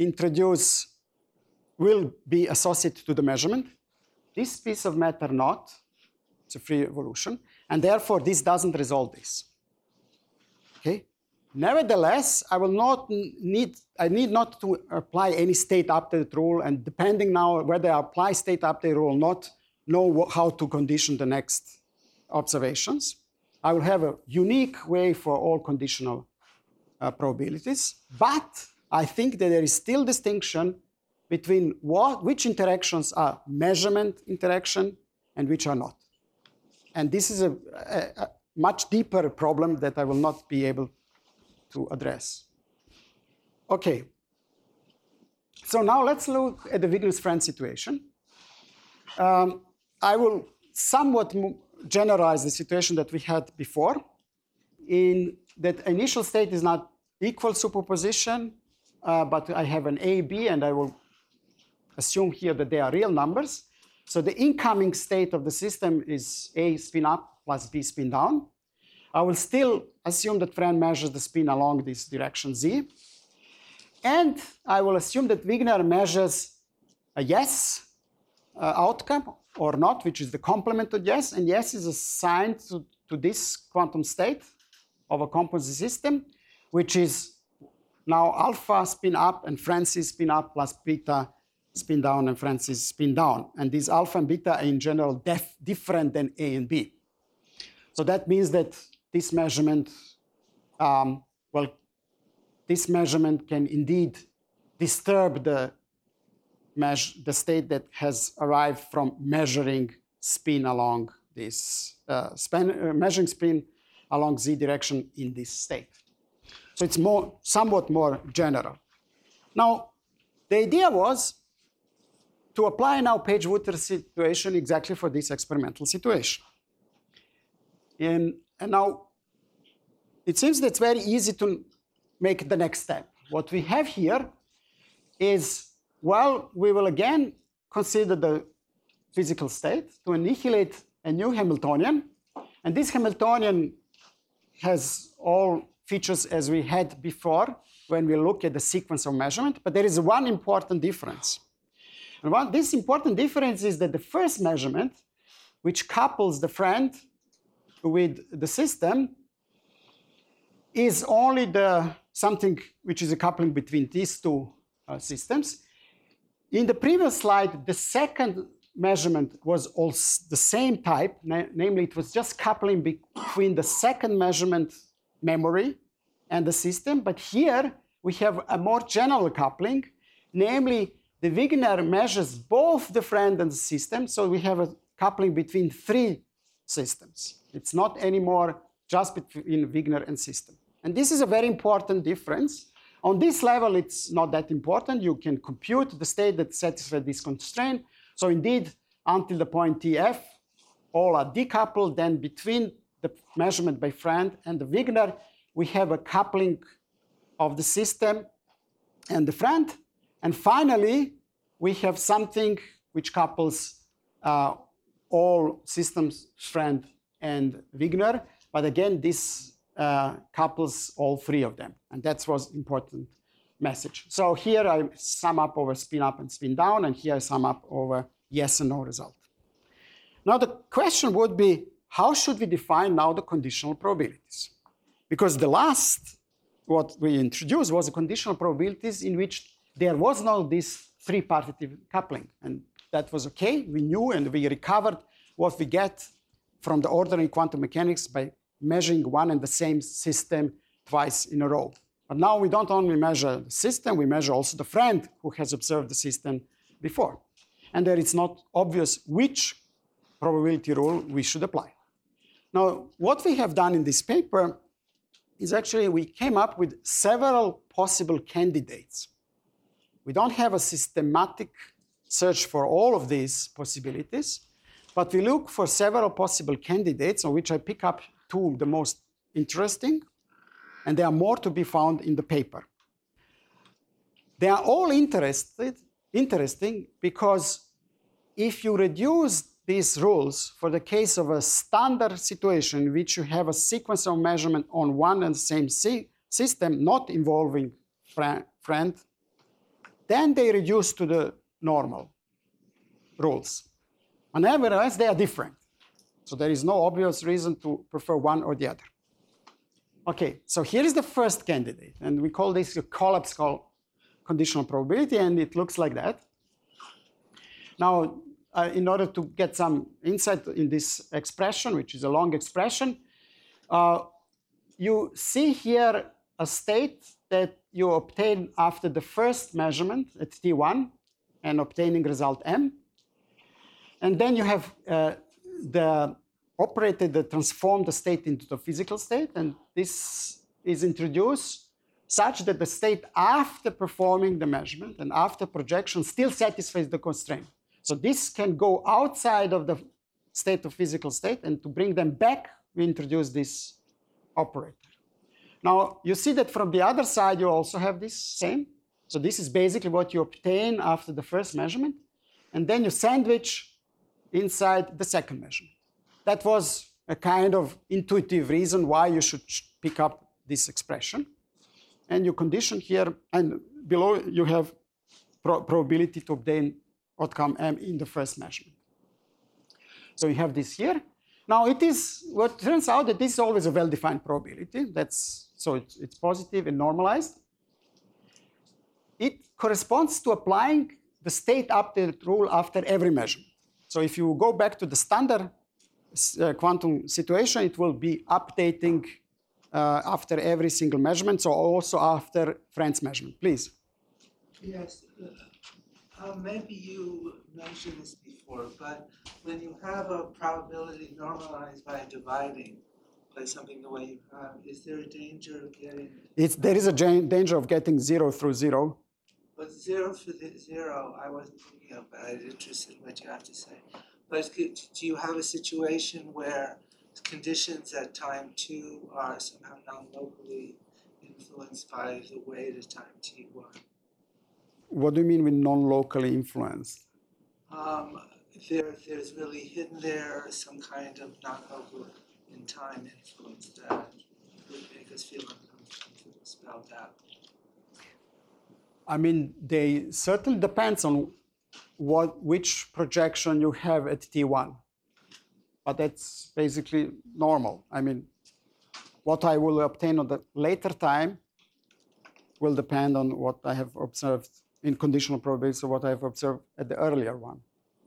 be associated to the measurement. This piece of matter not. It's a free evolution. And therefore, this doesn't resolve this. Okay? Nevertheless, I need not to apply any state update rule, and depending now whether I apply state update rule or not, know how to condition the next observations. I will have a unique way for all conditional probabilities, but I think that there is still distinction between which interactions are measurement interaction and which are not. And this is a much deeper problem that I will not be able to address. Okay. So now let's look at the Wigner's-Friend situation. I will somewhat generalize the situation that we had before, in that initial state is not equal superposition, but I have an A, B, and I will assume here that they are real numbers. So the incoming state of the system is A spin up plus B spin down. I will still assume that Friend measures the spin along this direction Z. And I will assume that Wigner measures a yes outcome or not, which is the complement of yes. And yes is assigned to this quantum state of a composite system, which is now alpha spin up and Francis spin up plus beta spin down and Francis spin down. And these alpha and beta are in general different than A and B. So that means that this measurement, this measurement can indeed disturb the state that has arrived from measuring spin along this, measuring spin along Z direction in this state. So it's somewhat more general. Now, the idea was to apply now Page-Wooter situation exactly for this experimental situation. And now, it seems that it's very easy to make the next step. What we have here is, well, we will again consider the physical state to annihilate a new Hamiltonian. And this Hamiltonian has all features as we had before when we look at the sequence of measurement. But there is one important difference. And this important difference is that the first measurement, which couples the Friend with the system, is only something which is a coupling between these two systems. In the previous slide, the second measurement was also the same type, namely it was just coupling between the second measurement memory and the system. But here we have a more general coupling, namely the Wigner measures both the Friend and the system, so we have a coupling between three systems. It's not anymore just between Wigner and system. And this is a very important difference. On this level, it's not that important. You can compute the state that satisfies this constraint. So indeed, until the point TF, all are decoupled. Then between the measurement by Friend and the Wigner, we have a coupling of the system and the Friend. And finally, we have something which couples all systems, Friend and Wigner. But again, this couples all three of them. And that was important message. So here I sum up over spin up and spin down, and here I sum up over yes and no result. Now the question would be, how should we define now the conditional probabilities? Because the last, what we introduced was the conditional probabilities in which there was no this three-partitive coupling. And that was okay. We knew and we recovered what we get from the ordinary quantum mechanics by measuring one and the same system twice in a row. But now we don't only measure the system, we measure also the Friend who has observed the system before. And there it's not obvious which probability rule we should apply. Now, what we have done in this paper is actually we came up with several possible candidates. We don't have a systematic search for all of these possibilities, but we look for several possible candidates on which I pick up two the most interesting, and there are more to be found in the paper. They are all interesting because if you reduce these rules for the case of a standard situation in which you have a sequence of measurement on one and the same system, not involving friend, then they reduce to the normal rules. And nevertheless, they are different. So there is no obvious reason to prefer one or the other. Okay, so here is the first candidate, and we call this a collapse conditional probability, and it looks like that. Now, in order to get some insight in this expression, which is a long expression, you see here a state that you obtain after the first measurement at T1 and obtaining result M. And then you have the operator that transformed the state into the physical state, and this is introduced such that the state after performing the measurement and after projection still satisfies the constraint. So this can go outside of the state of physical state, and to bring them back, we introduce this operator. Now, you see that from the other side, you also have this same. So this is basically what you obtain after the first measurement, and then you sandwich inside the second measurement. That was a kind of intuitive reason why you should pick up this expression. And you condition here, and below you have probability to obtain outcome M in the first measurement. So you have this here. Now it is, what turns out that this is always a well-defined probability. So it's positive and normalized. It corresponds to applying the state update rule after every measurement. So if you go back to the standard quantum situation, it will be updating after every single measurement, so also after Franz's measurement. Please. Yes, maybe you mentioned this before, but when you have a probability normalized by dividing by something the way you have, is there a danger of getting... There is a danger of getting 0 through 0. But 0 through 0, I wasn't thinking of, but I'm interested in what you have to say. But do you have a situation where conditions at time 2 are somehow non-locally influenced by the weight at time T1? What do you mean with non-locally influenced? There's really hidden there some kind of non-local in time influence that would make us feel uncomfortable spelled out. I mean, they certainly depends on which projection you have at T1. But that's basically normal. I mean, what I will obtain on the later time will depend on what I have observed in conditional probability, so what I have observed at the earlier one.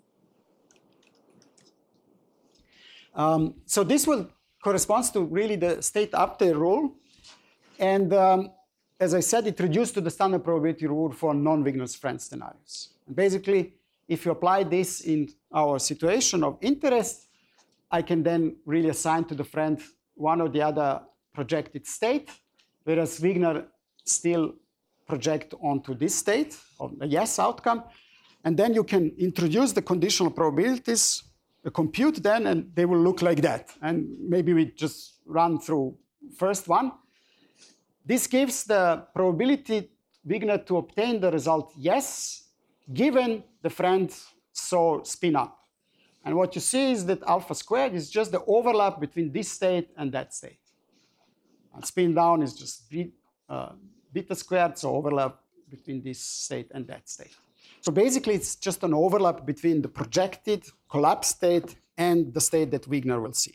So this will corresponds to really the state update rule. And as I said, it reduced to the standard probability rule for non-Wigner's-Franz scenarios. And basically, if you apply this in our situation of interest, I can then really assign to the friend one or the other projected state, whereas Wigner still project onto this state of a yes outcome. And then you can introduce the conditional probabilities, compute them, and they will look like that. And maybe we just run through first one. This gives the probability Wigner to obtain the result yes, given the friend saw spin up. And what you see is that alpha squared is just the overlap between this state and that state. And spin down is just beta squared, so overlap between this state and that state. So basically, it's just an overlap between the projected collapse state and the state that Wigner will see.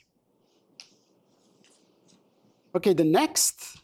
Okay, the next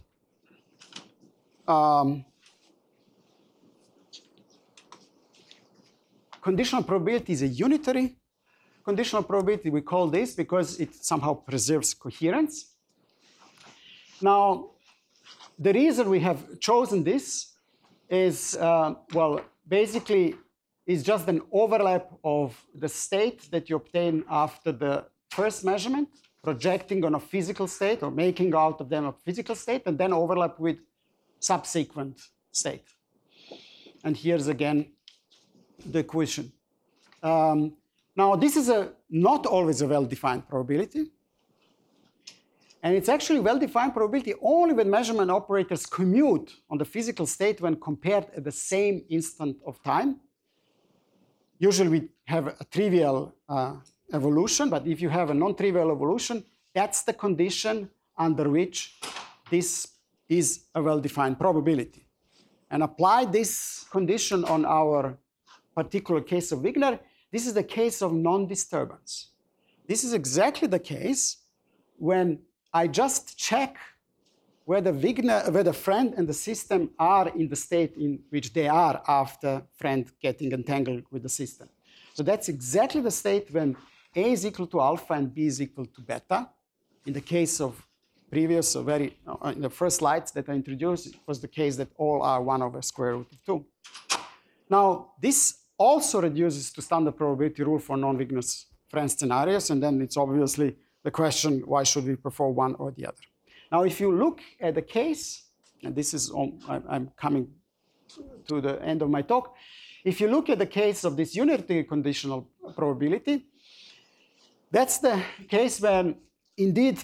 conditional probability is a unitary conditional probability. We call this because it somehow preserves coherence. Now, the reason we have chosen this is, well, basically, it's just an overlap of the state that you obtain after the first measurement projecting on a physical state or making out of them a physical state, and then overlap with subsequent state. And here's again the equation. Now, this is not always a well-defined probability. And it's actually well-defined probability only when measurement operators commute on the physical state when compared at the same instant of time. Usually we have a trivial evolution, but if you have a non-trivial evolution, that's the condition under which this is a well-defined probability. And apply this condition on our particular case of Wigner. This is the case of non-disturbance. This is exactly the case when I just check whether friend and the system are in the state in which they are after friend getting entangled with the system. So that's exactly the state when A is equal to alpha and B is equal to beta. In the case of previous, in the first slides that I introduced, it was the case that all are 1 over square root of 2. Now, this also reduces to standard probability rule for non-Wigner's friend scenarios, and then it's obviously the question, why should we prefer one or the other? Now, if you look at the case, and this is, I'm coming to the end of my talk. If you look at the case of this unitary conditional probability, that's the case when indeed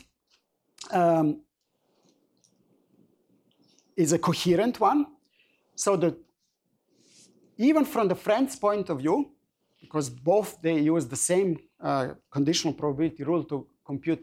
is a coherent one. So even from the friend's point of view, because both they use the same conditional probability rule to compute,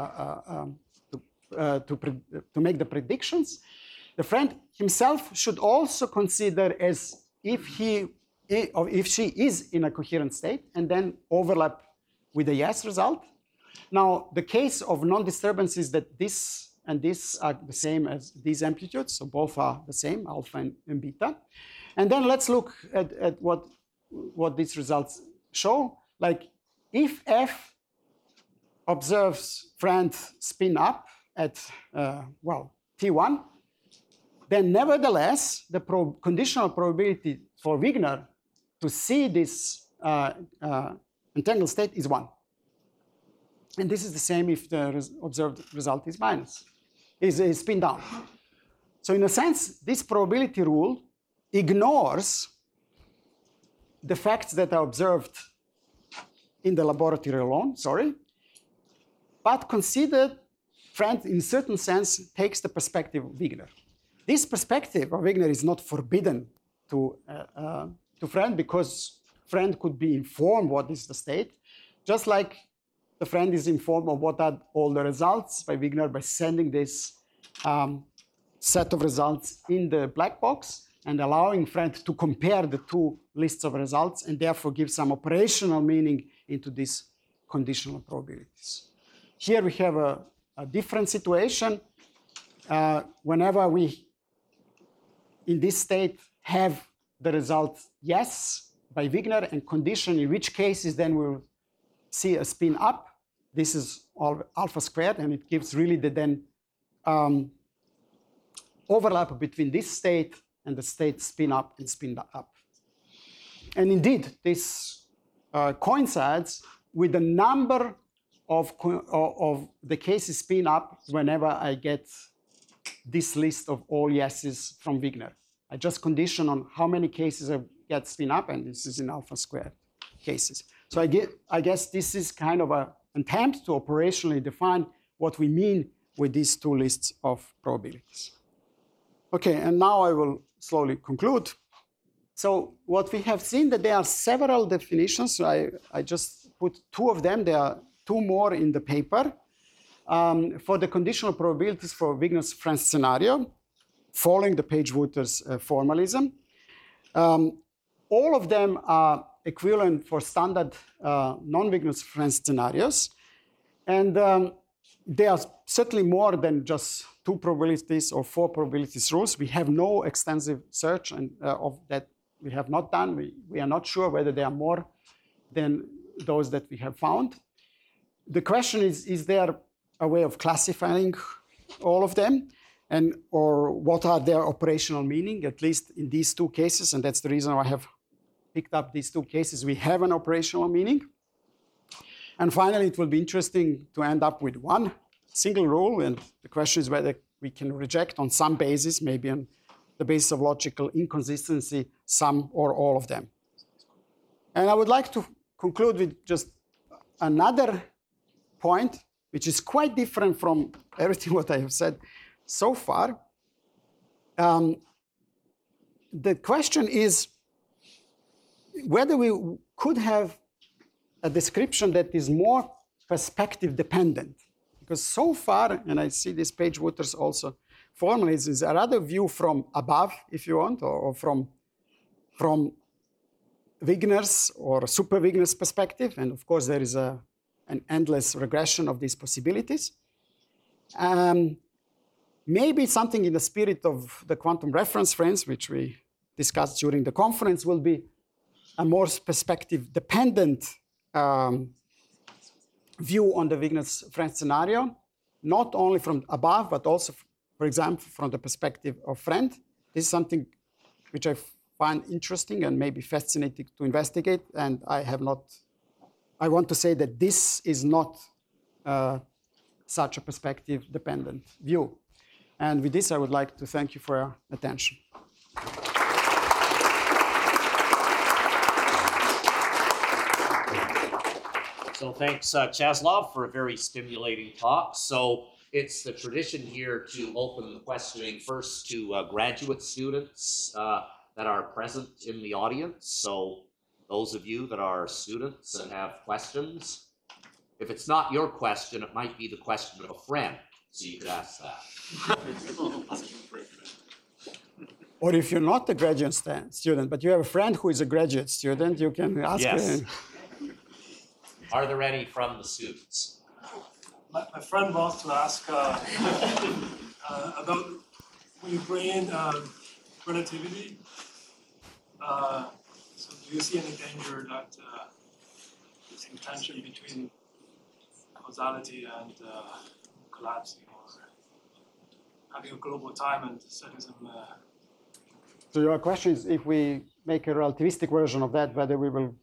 to make the predictions, the friend himself should also consider as if he or if she is in a coherent state and then overlap with a yes result. Now, the case of non-disturbance is that this and this are the same as these amplitudes, so both are the same, alpha and beta. And then let's look at what these results show. Like if F observes friend spin up at, T1, then nevertheless, the conditional probability for Wigner to see this entangled state is 1. And this is the same if the observed result is is spin down. So in a sense, this probability rule ignores the facts that are observed in the laboratory alone, but considered friend in a certain sense takes the perspective of Wigner. This perspective of Wigner is not forbidden to friend because friend could be informed what is the state, just like the friend is informed of what are all the results by Wigner by sending this set of results in the black box and allowing friend to compare the two lists of results and therefore give some operational meaning into these conditional probabilities. Here we have a different situation. Whenever we, in this state, have the result yes by Wigner and condition, in which cases then we'll see a spin up. This is alpha squared, and it gives really the then overlap between this state and the state spin up and spin up. And indeed, this coincides with the number of the cases spin up whenever I get this list of all yeses from Wigner. I just condition on how many cases I get spin up, and this is in alpha squared cases. So I guess this is kind of an attempt to operationally define what we mean with these two lists of probabilities. Okay, and now I will slowly conclude. So what we have seen that there are several definitions. So I just put 2 of them. There are 2 more in the paper for the conditional probabilities for Wigner's friend scenario, following the Page-Wouters formalism. All of them are equivalent for standard non-Wigner's friend scenarios. And they are certainly more than just 2 probabilities or 4 probabilities rules. We have no extensive search of that we have not done. We are not sure whether there are more than those that we have found. The question is there a way of classifying all of them? Or what are their operational meaning, at least in these 2 cases? And that's the reason I have picked up these 2 cases. We have an operational meaning. And finally, it will be interesting to end up with one single rule, and the question is whether we can reject on some basis, maybe on the basis of logical inconsistency, some or all of them. And I would like to conclude with just another point, which is quite different from everything what I have said so far. The question is whether we could have a description that is more perspective dependent. Because so far, and I see this page Wouters also formally, is a rather view from above, if you want, or from Wigner's or super Wigner's perspective. And of course, there is an endless regression of these possibilities. Maybe something in the spirit of the quantum reference frames, which we discussed during the conference, will be a more perspective-dependent view on the Wigner's friend scenario, not only from above, but also, for example, from the perspective of friend. This is something which I find interesting and maybe fascinating to investigate, and I want to say that this is not such a perspective-dependent view. And with this, I would like to thank you for your attention. So thanks, Czeslaw, for a very stimulating talk. So it's the tradition here to open the questioning first to graduate students that are present in the audience. So those of you that are students and have questions, if it's not your question, it might be the question of a friend. So you could ask that. Or if you're not a graduate student, but you have a friend who is a graduate student, you can ask him. Are there any from the students? My friend wants to ask about when you bring in relativity. So do you see any danger that there's some tension between causality and collapsing, or having a global time and setting some? So your question is if we make a relativistic version of that, whether we will.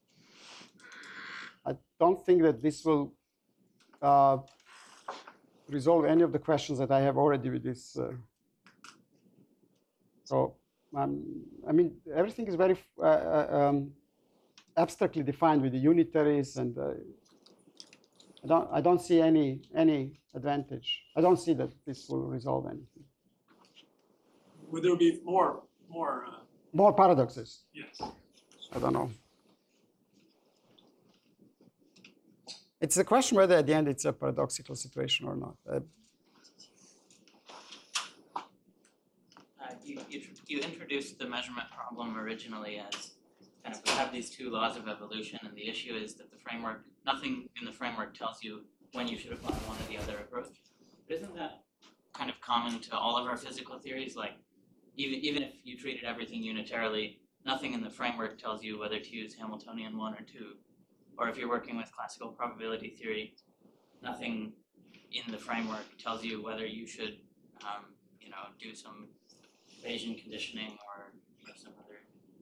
I don't think that this will resolve any of the questions that I have already with this. I mean, everything is very abstractly defined with the unitaries, and I don't see any advantage. I don't see that this will resolve anything. Would there be more paradoxes? Yes. I don't know. It's a question whether at the end it's a paradoxical situation or not. You introduced the measurement problem originally as kind of we have these two laws of evolution, and the issue is that nothing in the framework tells you when you should apply one or the other approach. But isn't that kind of common to all of our physical theories? Like even if you treated everything unitarily, nothing in the framework tells you whether to use Hamiltonian 1 or 2. Or if you're working with classical probability theory, nothing in the framework tells you whether you should, do some Bayesian conditioning or some other.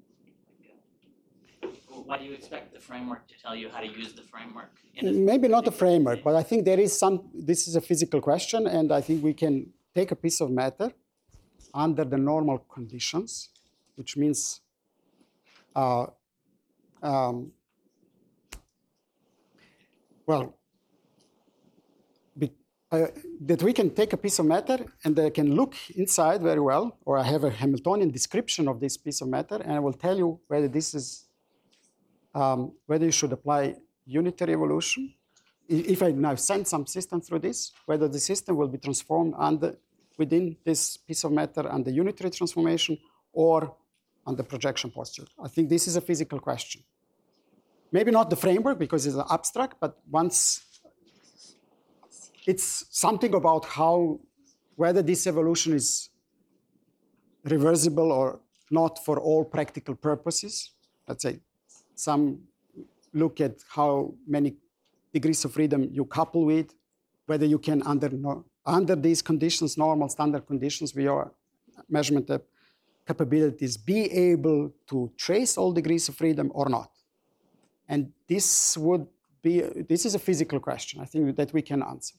Why do you expect the framework to tell you how to use the framework? Maybe not the framework, but I think there is this is a physical question, and I think we can take a piece of matter under the normal conditions, which means that we can take a piece of matter and I can look inside very well, or I have a Hamiltonian description of this piece of matter, and I will tell you whether this is, whether you should apply unitary evolution. If I now send some system through this, whether the system will be transformed within this piece of matter under unitary transformation or under projection postulate. I think this is a physical question. Maybe not the framework because it's abstract, but once it's something about whether this evolution is reversible or not for all practical purposes. Let's say some look at how many degrees of freedom you couple with, whether you can under these conditions, normal standard conditions, with your measurement capabilities, be able to trace all degrees of freedom or not. And this would this is a physical question, I think, that we can answer.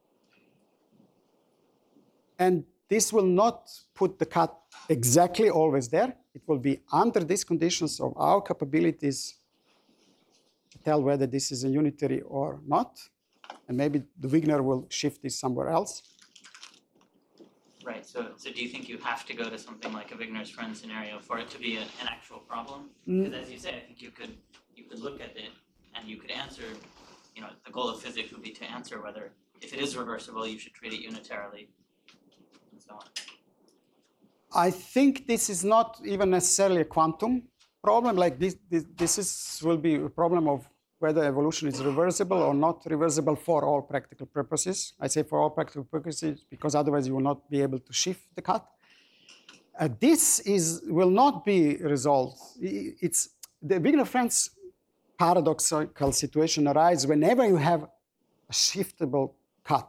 And this will not put the cut exactly always there. It will be under these conditions of our capabilities to tell whether this is a unitary or not. And maybe the Wigner will shift this somewhere else. Right, so do you think you have to go to something like a Wigner's friend scenario for it to be an actual problem? Because as you say, I think you could look at it and you could answer, the goal of physics would be to answer whether, if it is reversible, you should treat it unitarily, and so on. I think this is not even necessarily a quantum problem. Like will be a problem of whether evolution is reversible or not reversible for all practical purposes. I say for all practical purposes because otherwise you will not be able to shift the cut. This will not be resolved. It's the Wigner-Franz paradoxical situation arises whenever you have a shiftable cut.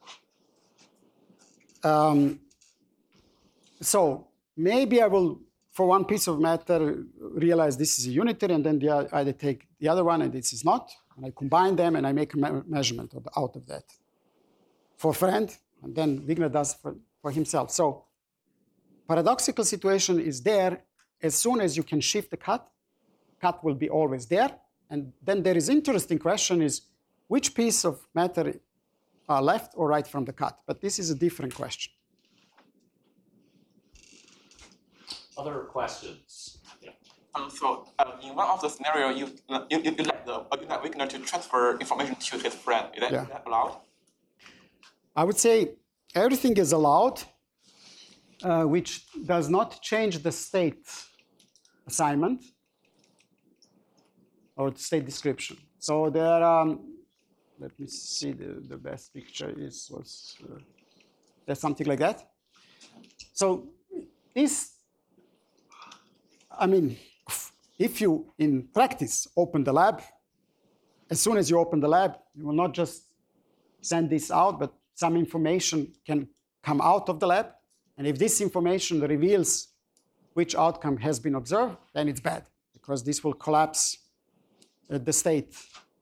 So maybe I will, for one piece of matter, realize this is a unitary, and then either take the other one and this is not, and I combine them and I make a measurement out of that for friend, and then Wigner does for himself. So paradoxical situation is there as soon as you can shift the cut will be always there. And then there is interesting question is which piece of matter are left or right from the cut? But this is a different question. Other questions? Yeah. In one of the scenarios, you let the Wigner to transfer information to his friend. Is that allowed? I would say everything is allowed, which does not change the state assignment or the state description. So there, let me see, the best picture was there's something like that. So this, if you, in practice, open the lab, as soon as you open the lab, you will not just send this out, but some information can come out of the lab. And if this information reveals which outcome has been observed, then it's bad, because this will collapse the state.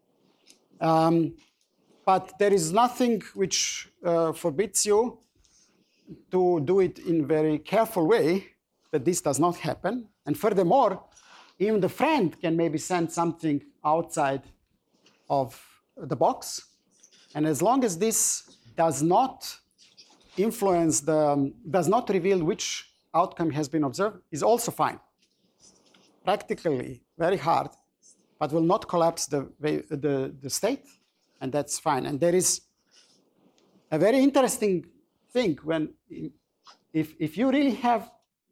But there is nothing which forbids you to do it in a very careful way, that this does not happen. And furthermore, even the friend can maybe send something outside of the box. And as long as this does not influence does not reveal which outcome has been observed, is also fine. Practically very hard, but will not collapse the state, and that's fine. And there is a very interesting thing when, if you really have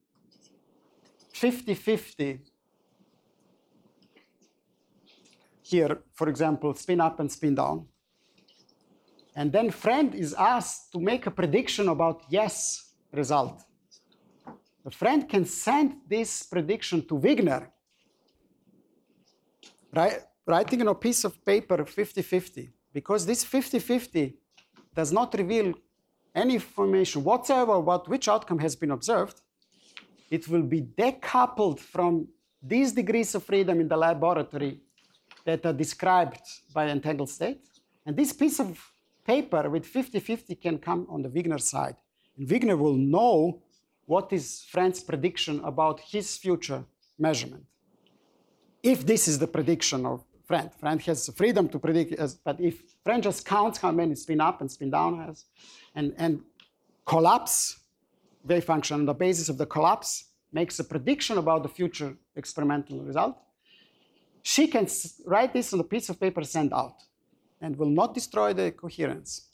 50-50 here, for example, spin up and spin down, and then friend is asked to make a prediction about yes result. The friend can send this prediction to Wigner, writing on a piece of paper 50-50, because this 50-50 does not reveal any information whatsoever about which outcome has been observed. It will be decoupled from these degrees of freedom in the laboratory that are described by entangled state. And this piece of paper with 50-50 can come on the Wigner side. And Wigner will know what is Friend's prediction about his future measurement. If this is the prediction of Friend. Friend has freedom to predict, but if Friend just counts how many spin up and spin down has, and collapse wave function on the basis of the collapse makes a prediction about the future experimental result, she can write this on a piece of paper, send out, and will not destroy the coherence.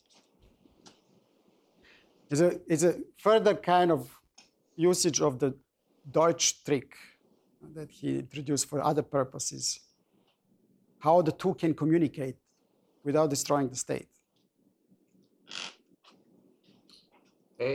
It's a further kind of usage of the Deutsch trick that he introduced for other purposes, how the two can communicate without destroying the state. Okay,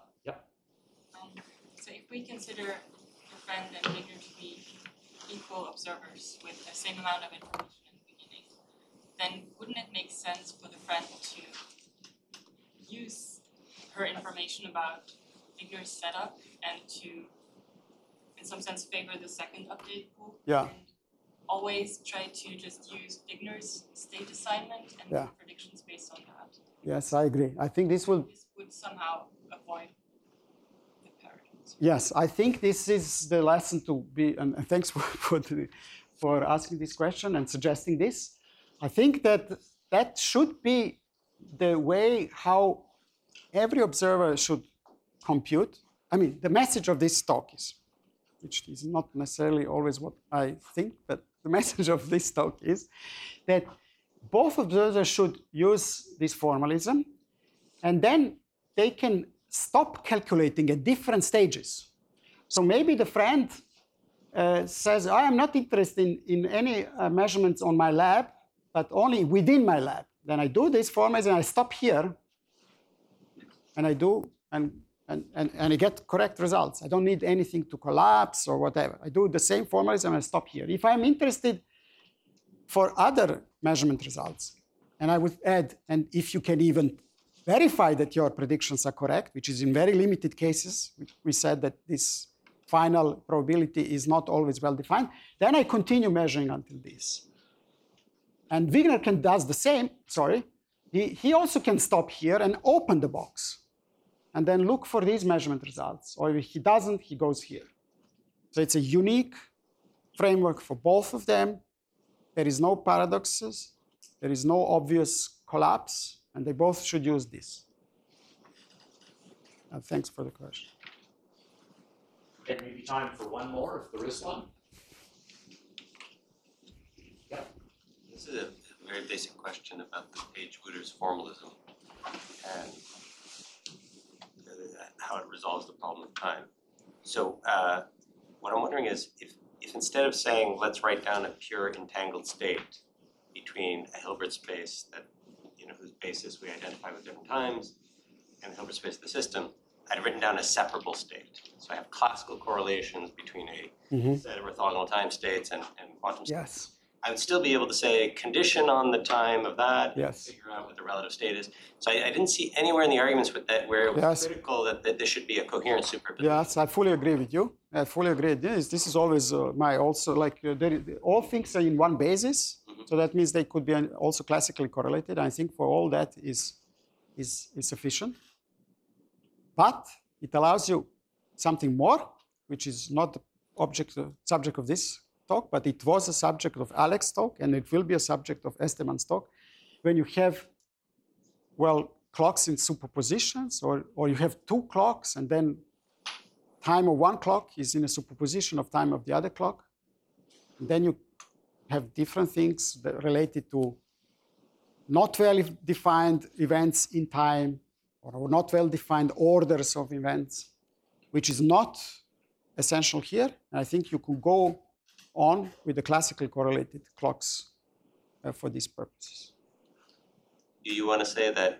So if we consider the Friend and Wigner to be equal observers with the same amount of information in the beginning, then wouldn't it make sense for the Friend to use her information about Wigner's setup and to, in some sense, favor the second update pool? Yeah. always try to just use Wigner's state assignment and Yeah. predictions based on that? Yes, I agree. I think this will. This would somehow avoid the paradox. Yes, I think this is the lesson to be, and thanks for asking this question and suggesting this. I think that should be the way how every observer should compute. I mean, the message of this talk is, which is not necessarily always what I think, but the message of this talk is that both observers should use this formalism, and then they can stop calculating at different stages. So maybe the friend says, I am not interested in any measurements on my lab, but only within my lab. Then I do this formalism, and I stop here, and I do, and I get correct results. I don't need anything to collapse or whatever. I do the same formalism and I stop here. If I'm interested for other measurement results, and I would add, and if you can even verify that your predictions are correct, which is in very limited cases, we said that this final probability is not always well defined, then I continue measuring until this. And Wigner does the same, he also can stop here and open the box and then look for these measurement results. Or if he doesn't, he goes here. So it's a unique framework for both of them. There is no paradoxes. There is no obvious collapse. And they both should use this. Thanks for the question. Okay, maybe time for one more, if there is one. Yeah. This is a very basic question about the Page-Wooter's formalism and how it resolves the problem of time. So what I'm wondering is if instead of saying, let's write down a pure entangled state between a Hilbert space that, whose basis we identify with different times and the Hilbert space of the system, I'd written down a separable state. So I have classical correlations between a set of orthogonal time states and quantum states. Yes. I would still be able to say condition on the time of that, yes. Figure out what the relative state is. So I didn't see anywhere in the arguments with that where it was critical that there should be a coherent superposition. Yes, I fully agree with you. I fully agree. This is always my also, all things are in one basis. So that means they could be also classically correlated. I think for all that is sufficient. But it allows you something more, which is not the subject of this talk, but it was a subject of Alex's talk, and it will be a subject of Esteban's talk. When you have, clocks in superpositions, or you have two clocks, and then time of one clock is in a superposition of time of the other clock, and then you have different things related to not well-defined events in time, or not well-defined orders of events, which is not essential here. And I think you could go on with the classical correlated clocks for these purposes. Do you want to say that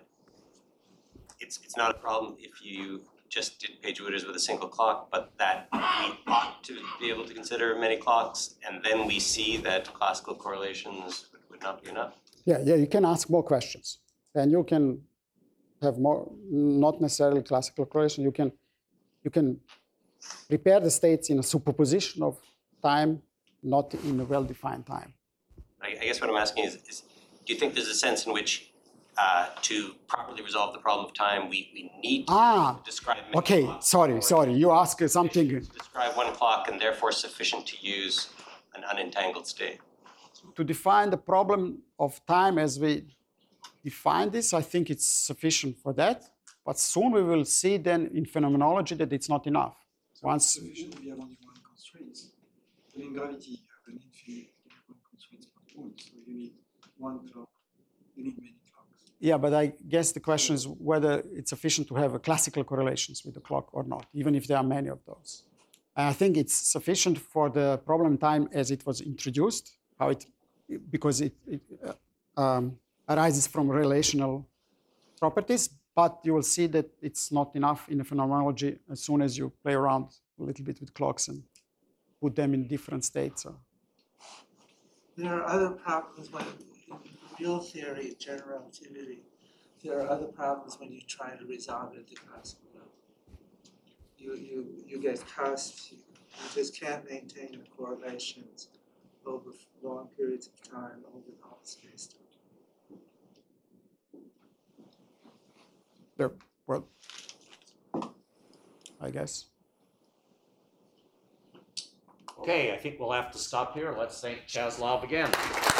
it's not a problem if you just did Page-Wooter's with a single clock, but that we ought to be able to consider many clocks, and then we see that classical correlations would not be enough? Yeah, you can ask more questions. And you can have more, not necessarily classical correlation. You can prepare the states in a superposition of time, not in a well-defined time. I guess what I'm asking is do you think there's a sense in which to properly resolve the problem of time, we need to describe many clocks? Sorry. You ask something. Describe one clock and therefore sufficient to use an unentangled state. To define the problem of time as we define this, I think it's sufficient for that. But soon we will see then in phenomenology that it's not enough. Once sufficient, we have only one constraint. But in gravity, you have an infinite constraints per point, so you need one clock, you need many clocks. Yeah, but I guess the question is whether it's sufficient to have a classical correlations with the clock or not, even if there are many of those. And I think it's sufficient for the problem time as it was introduced, because it arises from relational properties, but you will see that it's not enough in the phenomenology as soon as you play around a little bit with clocks and put them in different states. There are other problems when, in real theory, general relativity, there are other problems when you try to resolve it at the classical level. You get cusps, you just can't maintain the correlations over long periods of time over the whole space-time. Well, I guess. Okay, I think we'll have to stop here. Let's thank Čáslav again.